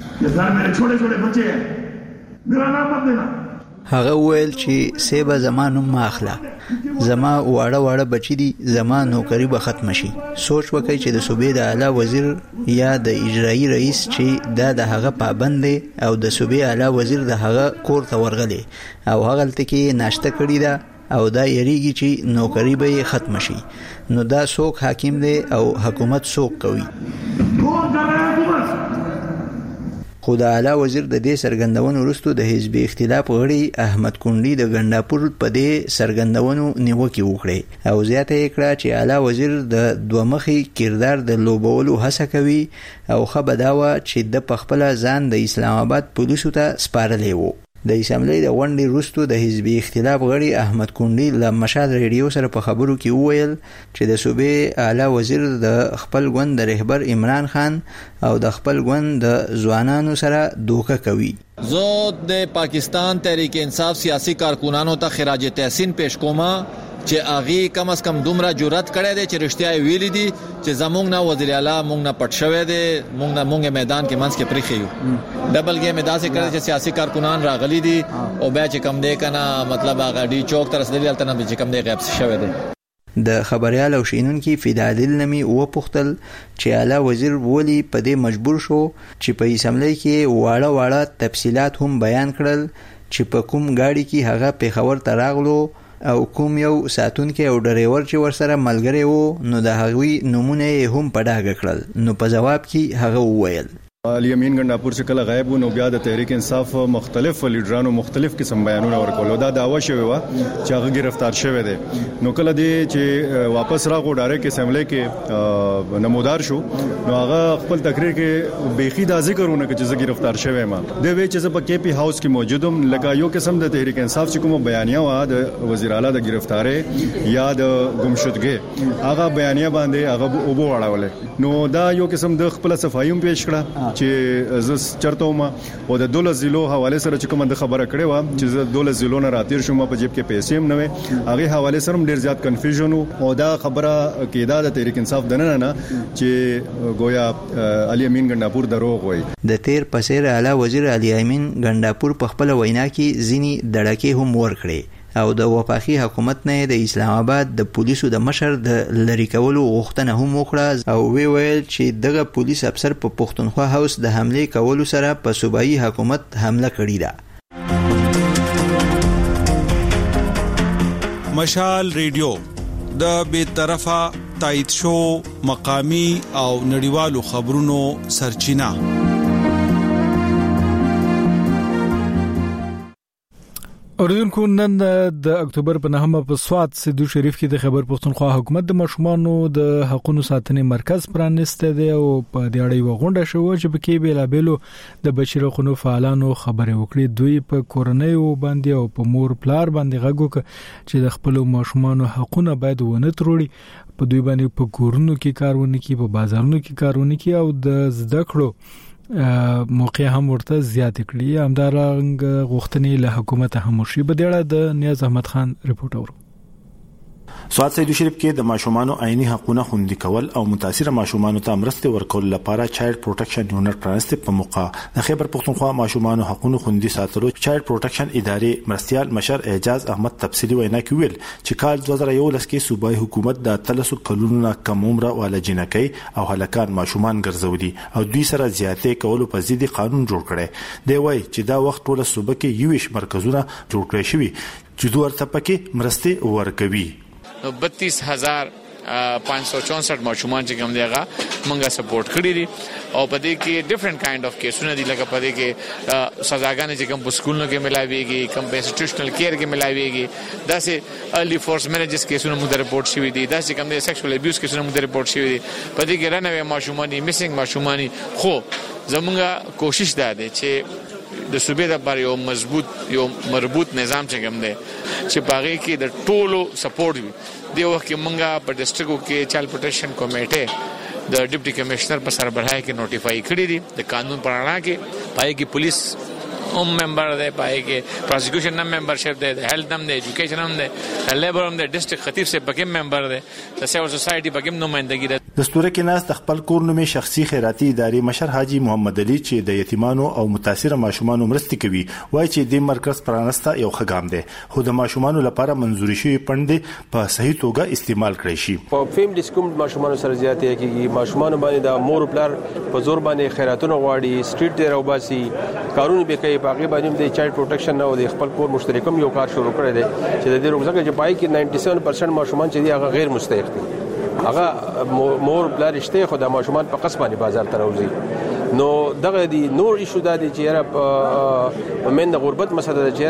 هغه وویل چې سیبه زما نوم ما اخله زما واړه واړه بچی دي زما نوکری به ختم شي. سوچ وکړئ چې د صوبې د اعلی وزیر یا د اجرایی رئیس چې دا د هغه پابند دی او د صوبې اعلی وزیر د هغه کور ته ورغلی او هغه لته ناشته کړی ده او دا یریږي چې نوکری به ختم شي نو دا څوک حاکم دی او حکومت څوک کوي. خو د اعلی وزیر د دې سرګندونو وروسته د حزب اختلاف غړي احمد کونډي د ګنداپور په دې سرګندونو نیوکه وکړه او زیاته یې کړه چې اعلی وزیر د دومخي کردار د لوبولو هڅه کوي او خبرداوه چې د پخپل ځان د اسلام آباد پولیسو ته سپارلی وو. د اسمبلی د غونډې وروسته د حزب اختلاف غړي احمد کونډي له مشال ریډیو سره په خبرو کې وویل چې د صوبې اعلی وزیر د خپل ګوند د رهبر عمران خان او د خپل ګوند د ځوانانو سره دوکه کوي. زه د پاکستان تحریک انصاف سیاسي کارکونانو ته خراج تحسین پیش کوم چې اغي کم از کم دومره جرأت کړی دی چې رښتیا ویلي دي چې زمونږ نه وزیر اعلی مونږ نه پټ شوی دی مونږ نه مونږ میدان کې منځ کې پریخي یو ډبل گیم ادا سي کړی چې سیاسي کارکونان راغلي دي او بیا چې کم دی کنه مطلب هغه ډی چوک تر رسیدلی الته نه چې کم دی غیب شوی دی. د خبريال او شینونکو فدادل نمی و پختل چې اعلی وزیر ولی په دې مجبور شو چې په اسمبلی کې واړه واړه تفصيلات هم بیان کړل چې په کوم گاډي کې هغه پیښور ته راغلو او کوم یو ساتونکو او ډرایور چې ورسره ملګری وو نو د هغوی نمونه هم په ډاګه کړل نو په جواب کې هغه وویل علي امین ګنداپور چې کله غایب نو بیا د تحریک انصاف مختلف لیډرانو مختلف قسم بیانونه ورکول دا داوا شوی و چې هغه گرفتار شوی دی نو کله دی چې واپس راغو ډایرکټ اسمبلی کې نمودار شو نو هغه خپل تقریر کې بیخي دا ذکرونه چې زه گرفتار شوی ما د وی چې په کې پی هاوس کې موجودم لکه یو قسم د تحریک انصاف چې کوم بیانیه و د وزیر اعلی د گرفتاری یا د گمشدګي هغه بیانیه باندې هغه او بو وړاولې نو دا یو قسم د خپل صفایوم پیش کړه چې زس چرته ما او د دولس زیلو حواله سره چې کوم د خبره کړې و چې د دولس زیلو نه راتیر شوم په جیب کې پیسې هم نه وي هغه حواله سره ډیر زیات کنفیوژن او دا خبره کې دا د تحریک انصاف دنه نه چې گویا علي امین ګنداپور دروغ وای. د تیر پسیر اعلی وزیر علي امین ګنداپور په خپل وینا کې ځینی دړکې هم ورکړي او د وفاقي حکومت نه د اسلام آباد د پولیسو د مشر د لری کولو غوښتنه هم وکړه او وی ویل چې دغه پولیس افسر په پښتونخوا هاوس د حمله کولو سره په صوبایي حکومت حمله کړې ده. مشال ریډیو د بې طرفه تایید شو مقامی او نړیوالو خبرونو سرچینه. اوریدونکو نن د اکتوبر په نهمه په سوات سیدو شریف کې د خیبر پښتونخوا حکومت د مشمانو د حقوقو ساتنې مرکز پرانسته دی او په دې اړه یو غونډه شو چې په کې بیل بیلو د بشیر خونو فعالانو خبرې وکړي دوی په کورنۍ باندې او په مور پلار باندې غږو چې د خپل مشمانو حقوقونه باید ونه تروړي په دوی باندې په کورونو کې کارونه کوي په بازارونو کې کارونه کوي او د زده کړو موقع هم ورته زیات کړی همدارنګ غوښتنې له حکومت هم شي. په دې اړه د نیاز احمد خان رپورټ اورو. سواد سید شریف کې د ماشومان عیني حقوقونه خوندي کول او متاثر ماشومان ته مرسته ورکول لپاره چایلډ پروټیکشن یونټ پرانسته په موقع د خیبر پختونخوا ماشومان حقوقونه خوندي ساتلو چایلډ پروټیکشن ادارې مرستيال مشر اعجاز احمد تفصیلی وینا کوي چې کال دوه زره یولس کې صوبایي حکومت د تلسو کلونو کم عمره ولا جنکۍ او هلکان ماشومان ګرځولي او دوی سره زیاتې کولو په ضد قانون جوړ کړي دی وای چې دا وخت ټول صوبه کې یوش مرکزونه جوړ کړی شوی چې دوه ورته پکې مرسته ورکوي نو بتیس هزار پانچ سو چونسٹھ ماشومان چې کوم دیغه مونږه سپورټ کړی دي او په دې کې ډیفرنٹ کایند اف کیسونه دي لکه په دې کې سزاګانې چې کوم په سکولونو کې ملاويږي کوم په انسټیټیوشنل کیر کې ملاويږي داسې ارلی فورس مینیجرز کیسونه موږ رپورټ شوی دي داسې کوم د سیکشوال ابیوز کیسونه موږ رپورټ شوی دي په دې کې رانوي ماشومان میسنګ ماشومان خو زموږه کوشش ده چې د صوبې د لپاره یو مضبوط یو مربوط نظام چې کوم دی چې باغې کې د ټولو سپورټ وي دی وخت کې مونږه په ډیسټریکټو کې چایلډ پروټیکشن کمیټه د ډیپټي کمشنر په سربراهۍ کې نوټیفای کړی دي د قانون پر اړه کې پای کې پولیس هم ممبر دی پای کې پروسیکیوشن هم ممبرشپ دی هیلث هم دی ایجوکیشن هم دی لیبر هم دی ډیسټریکټ خطیب سے پکې ممبر دی د سیول سوسایټي پکې نمائندګي ده دستور کې ناس د خپل کور نومي شخصي خیراتي ادارې مشر حاجی محمد علي چې د یتیمانو او متاثر ماشومان مرستې کوي وایي چې د مرکز پرانسته یو خګام دی خو د ماشومان لپاره منزوري شوی پند په صحیح توګه استعمال کړئ شي په فیم ډیسکوم ماشومان سره زیاتې کیږي ماشومان باندې د مور پلار په زور باندې خیراتونه غواړي سټریټ ته راوباسي کارونه به کوي باقي باندې د چایلډ پروټیکشن او د خپل کور مشترکم یو کار شروع کړی دی چې د دې روزګه چې پای کې نود سیون پرسنټ ماشومان چې دی هغه غیر مستحق دي هغه مور بلار شته خو د ماشومان په قسمه بازار ته راوځي نو دغه دی نور ایشو د دې چیرې من د غربت مسله د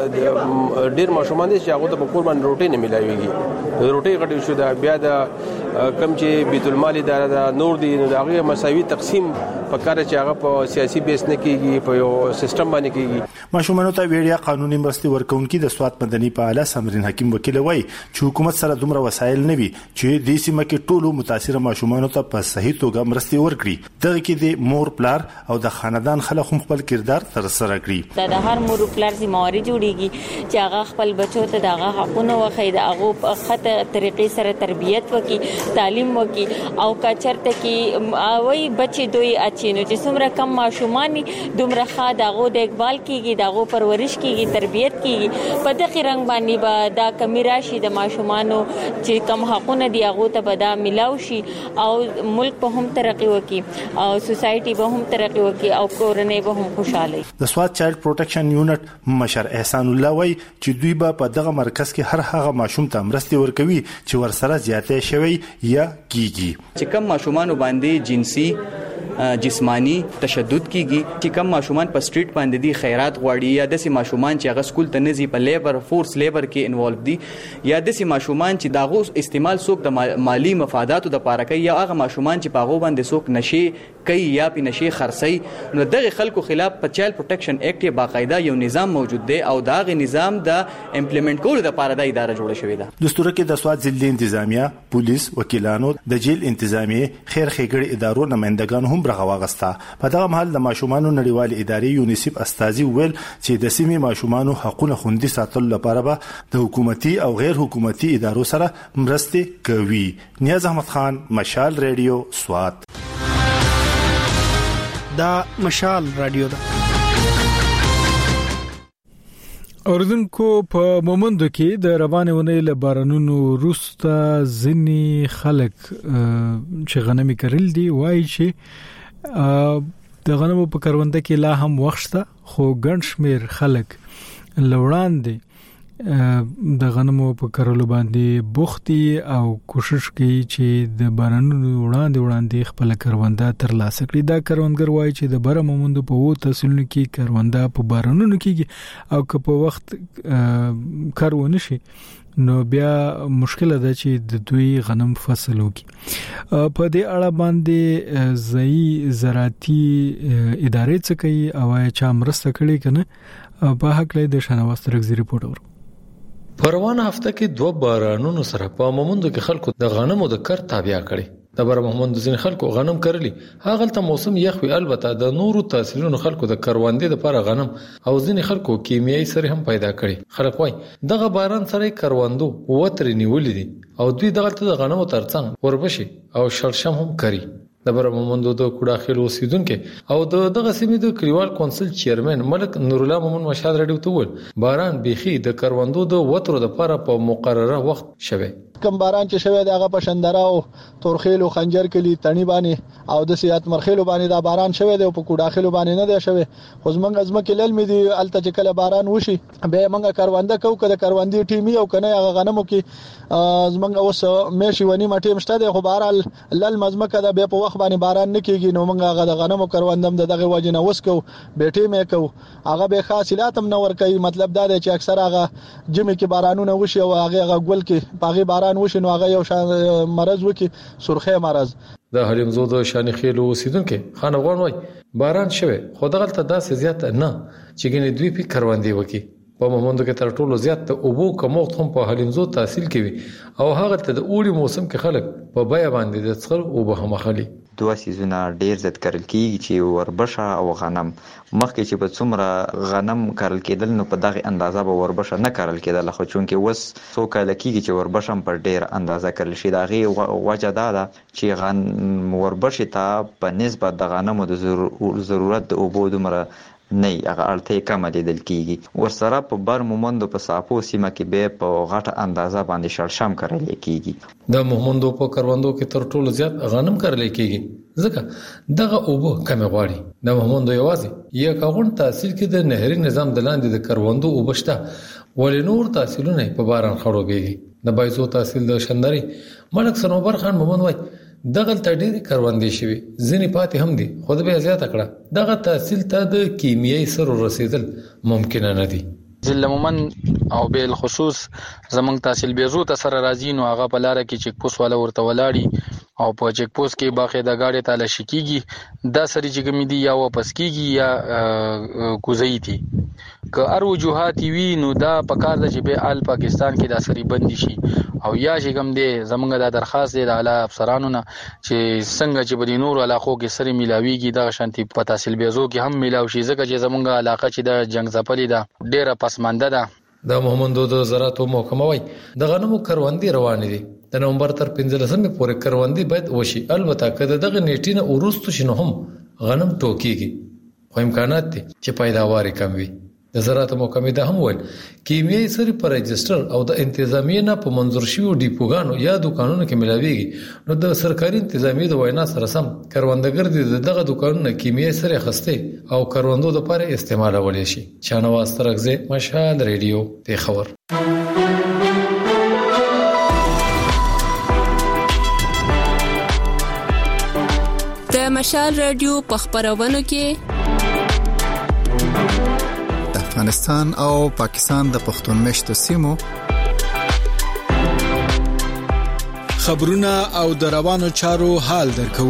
چیرې ډیر ماشومان دي چې هغه د قربان روټي نه ملایويږي روټي غټ شو د بیا د کم چې بیت المال اداره د نور دی نو دغه مساوي تقسیم په کار چې هغه په سیاسي بیس نه کیږي په یو سیستم باندې کیږي ماشومان ته ویډیا قانوني مرستي ورکونکي د سواد مدني په اعلی سمرین حکیم وکیل وای چې حکومت سره دومره وسایل نه وي چې د سیمه کې ټولو متاثر ماشومان ته په صحیح توګه مرستي ورکړي دغه کې د مور پلار او د خاندان خلک هم خپل کردار تر سره کړی دا د هر مور پلار ذمہواری جوړیږي چې هغه خپل بچو ته دغه حقونه وخی د هغه په خطه طریقې سره تربیت وکي تعلیم وکي او کچرته کې وای بچي دوی اچینو چې څومره کم ماشومان دومره ښه دغه د اقبال کیږي دغه پرورش کیږي تربیت کیږي په دغه رنگ باندې به دا کمی راشي د ماشومانو چې کم حقونه دی هغه ته به دا ملاو شي او ملک په هم ترقی وکي او سوسایټي به هم ترقی وکي او کورنۍ به هم خوشاله د سواد چایلډ پروټیکشن یونټ مشر احسان الله وای چې دوی به په دغه مرکز کې هر هغه ماشوم ته مرستي ورکوي چې ورسره زیاتې شوی یا کیږي چې کم ماشومان باندې جنسي جسمانی تشدد کیږي چې کم ماشومان په سټریټ باندې دي خیرات غواړي یا داسې ماشومان چې هغه سکول ته نزي په لیبر فورس لیبر کې انوالو دي یا داسې ماشومان چې داغو استعمال څوک د مالی مفاداتو د پاره کوي یا هغه ماشومان چې په هغه باندې څوک نشي کوي یا په نشي خرڅي نو دغه خلکو خلاف په چایلډ پروټیکشن ایکټ یې باقاعده یو نظام موجود دی او داغه نظام د امپلیمنٹ کولو د پاره د اداره جوړه شوې ده دستور کې د سواد ضلع انتظامیه پولیس وکیلانو د جیل انتظامیه خیر خېګړې ادارو نمائندگان هم برغه واغسته په دغه محل د ماشومان نړیوال ادارې یونیسف استازي ویل چې د سیمې ماشومان حقوقونه خوندي ساتلو لپاره به د حکومتي او غیر حکومتي ادارو سره مرستې کوي نیاز احمد خان مشال ریډیو سواد دا مشال رادیو ده اوردونکو په مومندو کې د روانې ونې له بارانونو وروسته ځینې خلک چې غنمي کرل دي وایي چې د غنمو په کرونده کې لا هم وخت شته خو ګڼ شمېر خلک لوړاندې د غنمو په کرلو باندې بوختي او کوشش کوي چې د بارانونو وړاندې وړاندې خپل کرونده تر لاسه کړي دا کروندګر وایي چې د بره مومندو په وو تحصیلونو کې کرونده په بارانونو کې او که په وخت کارونه شي نو بیا مشکل ده چې د دوی غنم فصل وکي په دې اړه باندې ځای زراعتي ادارې څخه کوي او چا مرسته کړي کنه په حق له د شنواست رګزي ریپورت ورو پروانه هفته کې دوه بارانونو سره په مومندو کې خلکو د غنمو د کر تابع کړي د بر محمد زین خلکو غنم کرلی هغه ته موسم یخ وی البته د نورو تاثیرونو خلکو د کروندې د پر غنم او ځین خلکو کیمیاوي سره هم پیدا کړي خلک وای دغه باران سره کروندو وتر نیولې دي او دوی دغه ته غنمو ترڅنګ وربشي او شړشم هم کوي. د برمومندو د کوډاخیل اوسیدونکو او د دغه سیمې د کلیوال کونسل چیرمن ملک نور الله مومن مشال رډیو ته ول باران بيخي د کروندو د وترو د لپاره په مقرره وخت شوه. کم باران چې شوه دغه په شندره او تورخیل او خنجر کلی تڼي باندې او د سیات مرخیل باندې دا باران شوه دی او په کوډاخیل باندې نه دی شوه. خو زمنګ ازمه کې لل مې دی الته چې کله باران وشي به منګه کارونده کو کده کاروندې ټیمي او کنه هغه غنمو کې زمنګ اوس مېشي ونی مټیم شته دی خو بهرال لل مزمه کده به په وخت باندې باران نه کیږي نو منګه هغه د غنمو کاروندم دغه وجه نه وسکو بیٹې مې کو هغه به حاصلات هم نور کوي. مطلب دا دی چې اکثر هغه جمع کې بارانونه وشي او هغه هغه ګل کې باغی باران وشي نو هغه یو شان مرز وکي سرخه مرز. د حلیمزو د شان خیل اوسیدونکو خان افغان وای باران شوه خو دغه ته داسې زیات نه چې ګنې دوی په کاروندې وکي. په مومندو کې تر ټولو زیات او بو کومخت هم په حلیمزو تحصیل کوي او هغه ته د اوړي موسم کې خلک په بیا باندې د څخر او به هم خالي. دوه سیزونه ډیر زیات کرل کیږي چې وربشه او غنم مخکې چې په څومره غنم کرل کېدل نو په دغه اندازه به وربشه نه کرل کېدل خو چونکې وس څو کال کېږي چې وربشه په ډیر اندازه کرل شي. دغه وجه دا ده چې غن وربشه ته په نسبت د غنمو د ضرورت د اوبو دومره نه هغه اړتیا کم لیدل کیږي. ورسره په بر مومندو په صافو سیمه کې به په غټه اندازه باندې شړشم کرل کیږي. د مومندو په کروندو کې تر ټولو زیات غنم کرل کیږي ځکه دغه اوبو کم غواړي. د مومندو یوازې یا کاغون تحصیل کې د نهري نظام د لاندې د کروندو وبشته ولې نور تحصیلونه په باران خړوبېږي. د بایزو تحصیل د شندري ملک سنوبر خان مومن وای دغه تډيري کروندې شوی ځنی پاتې هم دي خو د بیا زیات کړه دغه تحصیل ته د کیمیاوي سر رسیدل ممکن نه دي. ضلع مومن او بل خصوص زمنګ تحصیل بیزو ته سره راځي نو هغه په لار کې چک پوس والا ورته ولاړی او په چک پوس کې باقاعده گاډي تاله شکیږي دا سری چې کوم دي یا واپس کیږي یا کوزي دي که ار وجوهات وی نو دا په کار د چې به ال پاکستان کې دا سری بندي شي او یا چې کوم دي زمونږ د درخواست دی د اعلی افسرانو نه چې څنګه چې په نور علاقو کې سره ملاويږي د شانتي په تحصیل بیزو کې هم ملاوي شي ځکه چې زمونږ علاقه چې د جنگ زپلې ده ډیره پسمانده ده. د محمدو د زراعت محکمه وای د غنمو کروندې روان دي د نومبر تر پنځلسمې پورې کروندې باید وشي. البته کله دغه نیټې نه ورستو شنو هم غنم ټوکيږي خو امکانات دي چې پیداوار کم وي. د زراعت محکمې دا هم وایي کیمیاوي سری پر رجستر او د انتظامیه نه په منظور شوی ډیپوګانو یا دکانونو کې ملاويږي نو د سرکاري انتظامیه د وینا سره سم کروندګر دي دغه دکانونو کیمیاوي سری خسته او کروندو د لپاره استعمالول شي. شانواز ترغزه مشال ریډیو ته خبر. د مشال ریډیو په خبرونو کې افغانستان او پاکستان د پښتون مشتو سیمو خبرونه او د روانو چارو حال درکو.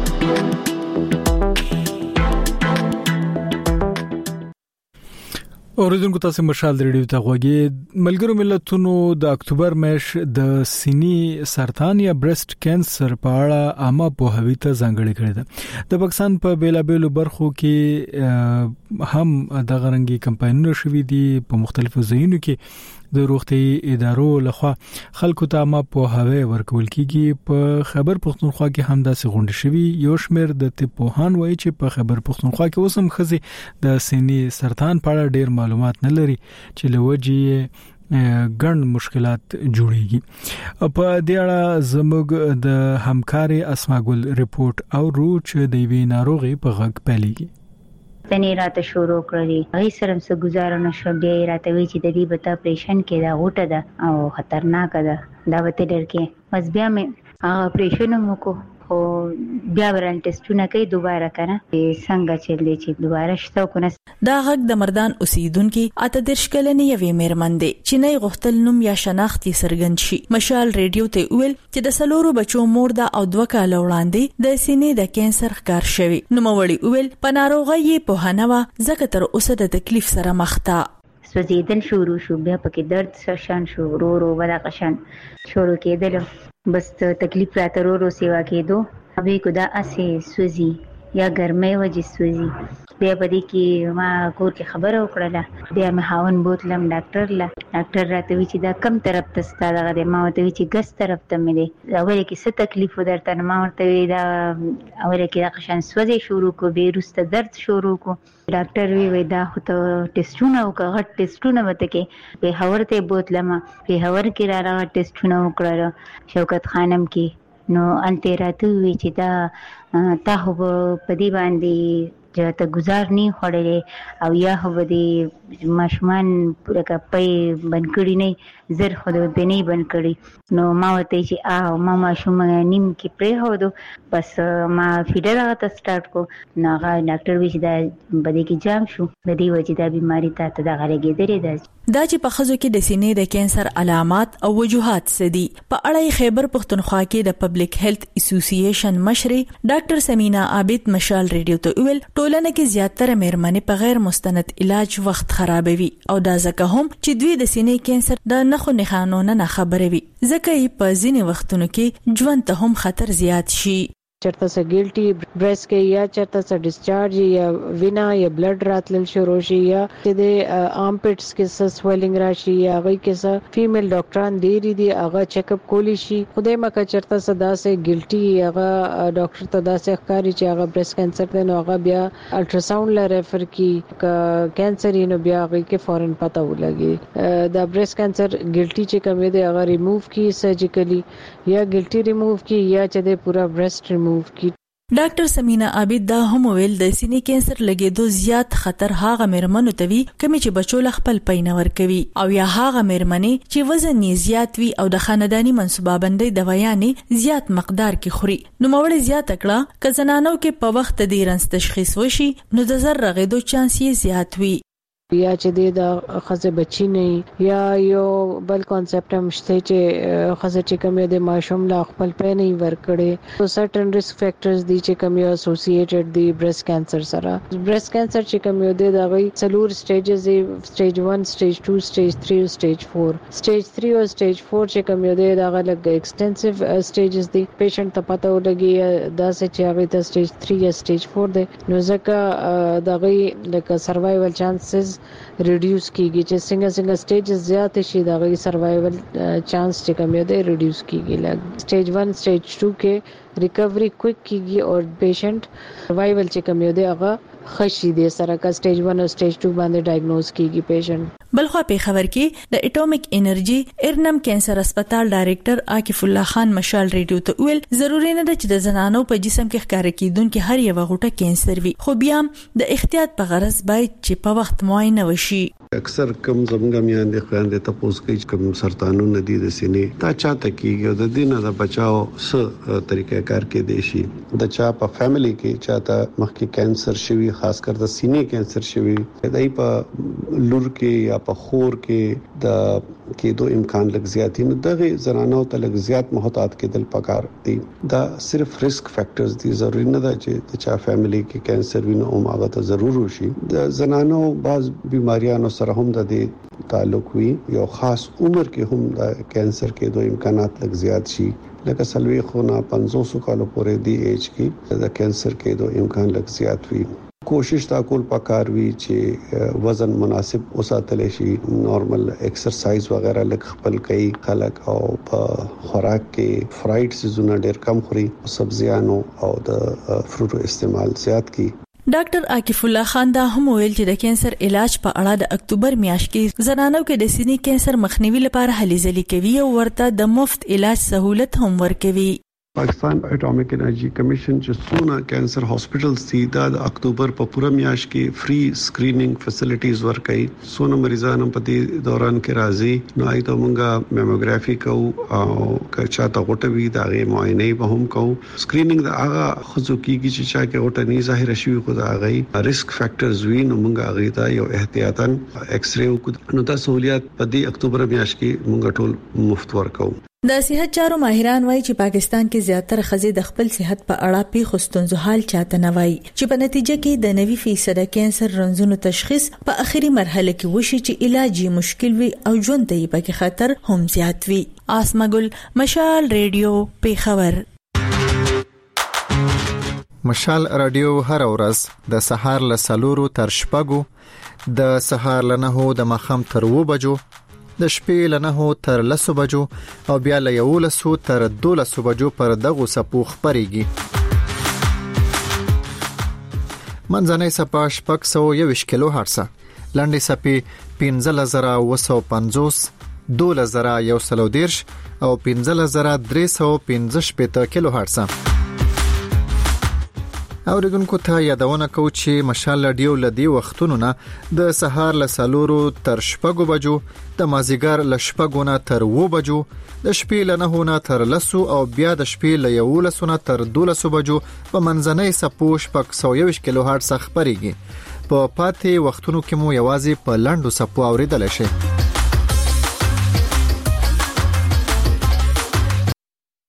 اوریدونکو تاسو مشال ریډیو ته غوږی. ملګرو ملتونو د اکتوبر میش د سینې سرطان یا برست کینسر په اړه عامه پوهاوی ته ځانګړی کړی دی. د پاکستان په بیلابېلو برخو کې هم د غرنګي کمپاینونه شوې دي په مختلفو ځایونو کې د روغتي ادارو لخوا خلکو ته عامه پوهاوی ورکول کیږي. په خبر پښتونخوا کې هم داسې غونډه شوې یو شمېر د طب پوهان وایي چې په خبر پښتونخوا کې اوسم خزي د سینې سرطان په اړه ډېر معلومات نه لري چې لوجي ګڼ مشکلات جوړيږي. په دې اړه زموږ د همکاري اسماګل ریپورت او روچ د وی ناروغي په غږ پېلېږي. تنه راته شروع کړی هي سره څه گزارنه شو بیا راته وی چې د دې بتا اپریشن کې دا غوټه ده او خطرناک ده دا وته ډېر کې بس بیا مې هغه اپریشن مو کو او بیا ورن ټیسټونه کوي دوباره کنه څنګه چل دی چې دوباره شته کو دا غږ د مردان اوسیدونکو اته درش کلنې یوې میرمندې چې نه غختل نوم یا شناخت یې سرګند شي مشال ریډیو ته ویل چې د سلورو بچو مور دا او دوه کال وړاندې د سینې د کینسر ښکار شوی نو موري ویل په ناروغي یې په هنوا زکه تر اوسه د تکلیف سره مخ تا سوځیدل شروع شو بیا پکې درد سشان شو ورو ورو ودا قشن شروع کېدل بس تکلیف راته ورو ورو سیوا کېدو ابي کو دا اسې سوځي یا ګرمۍ وجې سوځي بیا په دې کې ما کور کې خبره وکړه، بیا مې هاون بوتلم ډاکټر لا ډاکټر راته وی چې دا کم طرف ته ستاره غره، ما ورته وی چې ګس طرف ته مې دی اول کې څه تکلیف ودرته، ما ورته وی دا اول کې دا قشن سوځي شروع کو، به روسته درد شروع کو. ډاکټر وی وی دا خو ته ټیسټونه وکړه، غټ ټیسټونه وته کې په هور ته بوتلم، په هور کې را را ټیسټونه وکړه شوکت خانم کې. نو انته راته وی چې دا تا هو په دې باندې چې ته گزار نه خړلې او یا هو دې ماشومان پوره کپې بنکړی نه زر خو دې نه بنکړی. نو ما وته چې آ ما ماشوم نیم کې پرې هودو، بس ما فیډر هغه سٹارټ کو. نو هغه ډاکټر وی چې دا بده کې جام شو، د دې وجې دا بیماری ته ته دا غړېږي درې ده. دا چې په خزو کې د سینې د کینسر علامات او وجوهات سدي په اړه خیبر پختونخوا کې د پبلک هیلث اسوسییشن مشري ډاکټر سمینا عابد مشال ریډیو ته ویل ټولنه کې زیاتره مېرمنې په غیر مستند علاج وخت خرابوي او دا ځکه هم چې دوی د سینې کینسر د نخو نښانونو نه خبرې وي، ځکه یې په ځینې وختونو کې ژوند ته هم خطر زیات شي. چرته سه ګیلټي برس کې یا چرته سه ډیسچارج یا وینا یا بلډ راتل شروع شي یا د آرمپټس کې سه سویلینګ راشي یا غي کې سه فیمیل ډاکټران ډیری دی هغه چیک اپ کولی شي. خدای مکه چرته سه داسه ګیلټي هغه ډاکټر ته داسه ښکاری چې هغه برس کینسر دی نو هغه بیا الټراساوند لا ریفر کی کینسر نو بیا غي کې فورن پته ولګي دا برس کینسر ګیلټي چې کوم دی هغه ریموو کی سرجیکلی یا ګیلټي ریموو کی یا چې د پورا برست ډاکټر سمینا عابد دا هم ویل د سینې کینسر لګیدو زیات خطر هغه مېرمنو ته وي کومې چې بچو خپل پینور کوي او یا هغه مېرمنې چې وزن یې زیات وي او د خاندانی منصوبه بندۍ دوايانې زیات مقدار کې خوري. نو موړ زیات کړه که زنانو کې په وخت د رنس تشخیص وشي نو د زر رغیدو چانس یې زیات وي. یا چې د خزه بچی نه یا یو بل کانسپټ هم شته چې خزه چې کوم د ماشوم لا خپل په نه ورکړي، سو سرټن ریسک فیکټرز دي چې کوم یو اسوسییټډ دي برست کینسر سره. برست کینسر چې کوم یو د غي څلور سټیجز دي، سټیج ون، سټیج ټو، سټیج تھری او سټیج فور. سټیج تھری او سټیج فور چې کوم یو د هغه لګ ایکسټنسیو سټیجز دي، پیشنټ ته پته ولګي دا چې هغه ته سټیج تھری یا سټیج فور دی نو ځکه دا غي لکه سروایوال چانسز ریډیوس کیږي چې څنګه څنګه سټیجز زیات شي دا غي سروایوال چانس چې کم دی ریډیوس کیږي. لګ سټیج ون سټیج ټو کې ریکوري کویک کیږي او پیشنټ سروایوال چې کم دی هغه خشي دي سره کا سټیج ون او سټیج ټو باندې ډایګنوز کیږي پیشنټ. بلخوا په خبر کې د اټومیک انرژي ارنم کینسر هسپتال ډایریکټر عاکف الله خان مشال ریډیو ته ویل ضروری نه ده چې د زنانو په جسم کې ښکار کیدونکو هر یو غوټه کینسر وي، خو بیا د احتیاط په غرض باید چې په وخت معاینه وشي. اکثر کم زمونږ میان دي خويندې ته پوس کوي چې کوم سرطانونه دي د سینې دا چاته کیږي د دینه د بچاو څه طریقې کار کې دي شي د چا په فیملی کې چاته مخکې کینسر شوی خاص کر د سینې کینسر شوی دای په لور کې یا په خور کې د کېدو امکان لږ زیات دي. دغه زنانو ته لږ زیات محتاط کېدل پکار دي. دا صرف ریسک فیکټرز دي، ضروري نه ده چې د چا فیملی کې کینسر وي نو هغه ته ضرور وشي. د زنانو بعض بیماریانو سره هم د دې تعلق وي، یو خاص عمر کې هم د کینسر کېدو امکانات لږ زیات شي لکه سلوي خونه پنځوس کالو پورې دی ایج کې د کینسر کېدو امکان لږ زیات وي. کوشش تا کول پکار وی چې وزن مناسب وساتل شي، نارمل ایکسرسایز وغیرہ لکه خپل کوي خلک او په خوراک کې فرایډ سيزونه ډېر کم خوري، سبزیانو او د فروټو استعمال زیات کړي. ډاکټر عاکف الله خان دا هم ویل چې د کینسر علاج په اړه د اکتوبر میاشت کې زنانو کې د سینې کینسر مخنیوي لپاره هلې ځلې کوي او ورته د مفت علاج سہولت هم ورکوي. پاکستان اټومیک انرژي کمیشن چې څونه کینسر هاسپټلز دي دا د اکتوبر په پوره میاشت کې فری سکرینینګ فیسیلیټیز ورکړي. څونه مریضان په دې دوران کې راځي نو ایته مونږه میموګرافي کوو او که چاته غوټه وي دا غي معاینه به هم کوو. سکرینینګ دا هغه خزو کیږي چې چا کې غوټه نه ظاهر شي خو دا غي ریسک فیکټرز وي نو مونږه غي ته یو احتیاطاً ایکس ری وکړو نو دا سہولیت په دې اکتوبر میاشت کې مونږ ټول مفت ورکوو. د صحت چارو ماهران وایي چې پاکستان کې زیاتره ښځې د خپل صحت په اړه پیښو ستونزو حال چاته نه وایي چې په نتیجه کې د نوي فیصد کینسر رنځونو تشخیص په اخري مرحله کې وشي چې علاج یې مشکل وي او ژوند ته یې پکې خطر هم زیات وي. آسما ګل، مشال ریډیو، پیښور. مشال رادیو هر ورځ د سهار له سلورو تر شپږو د سهار له نهو د ماښام تر اوو بجو د شپې له نهو تر لسو بجو او بیا له یولسو تر دولسو بجو پر دغو سپو خپرېږي. منځنۍ سپه شپږ سوه یوویشت کیلو هرټزه، لنډې سپې پنځلس زره اوه سوه پنځوس، دولس زره یو سل او دېرش او پنځلس زره درې سوه پنځه شپېته کیلو هرټزه. اوریدونکو ته یادونه کوو چې مشال رادیو لدی وختونو نه د سهار له سلورو تر شپږو بجو، د مازیګر له شپږو نه تر اوو بجو، د شپې له نهو نه تر لسو او بیا د شپې له یولسو نه تر دولسو بجو په منځنۍ سپو شپږ سوه یوویشت کیلو هرټز خپرېږي. په پاتې وختونو کې مو یوازې په لنډو سپو اوریدلی شئ.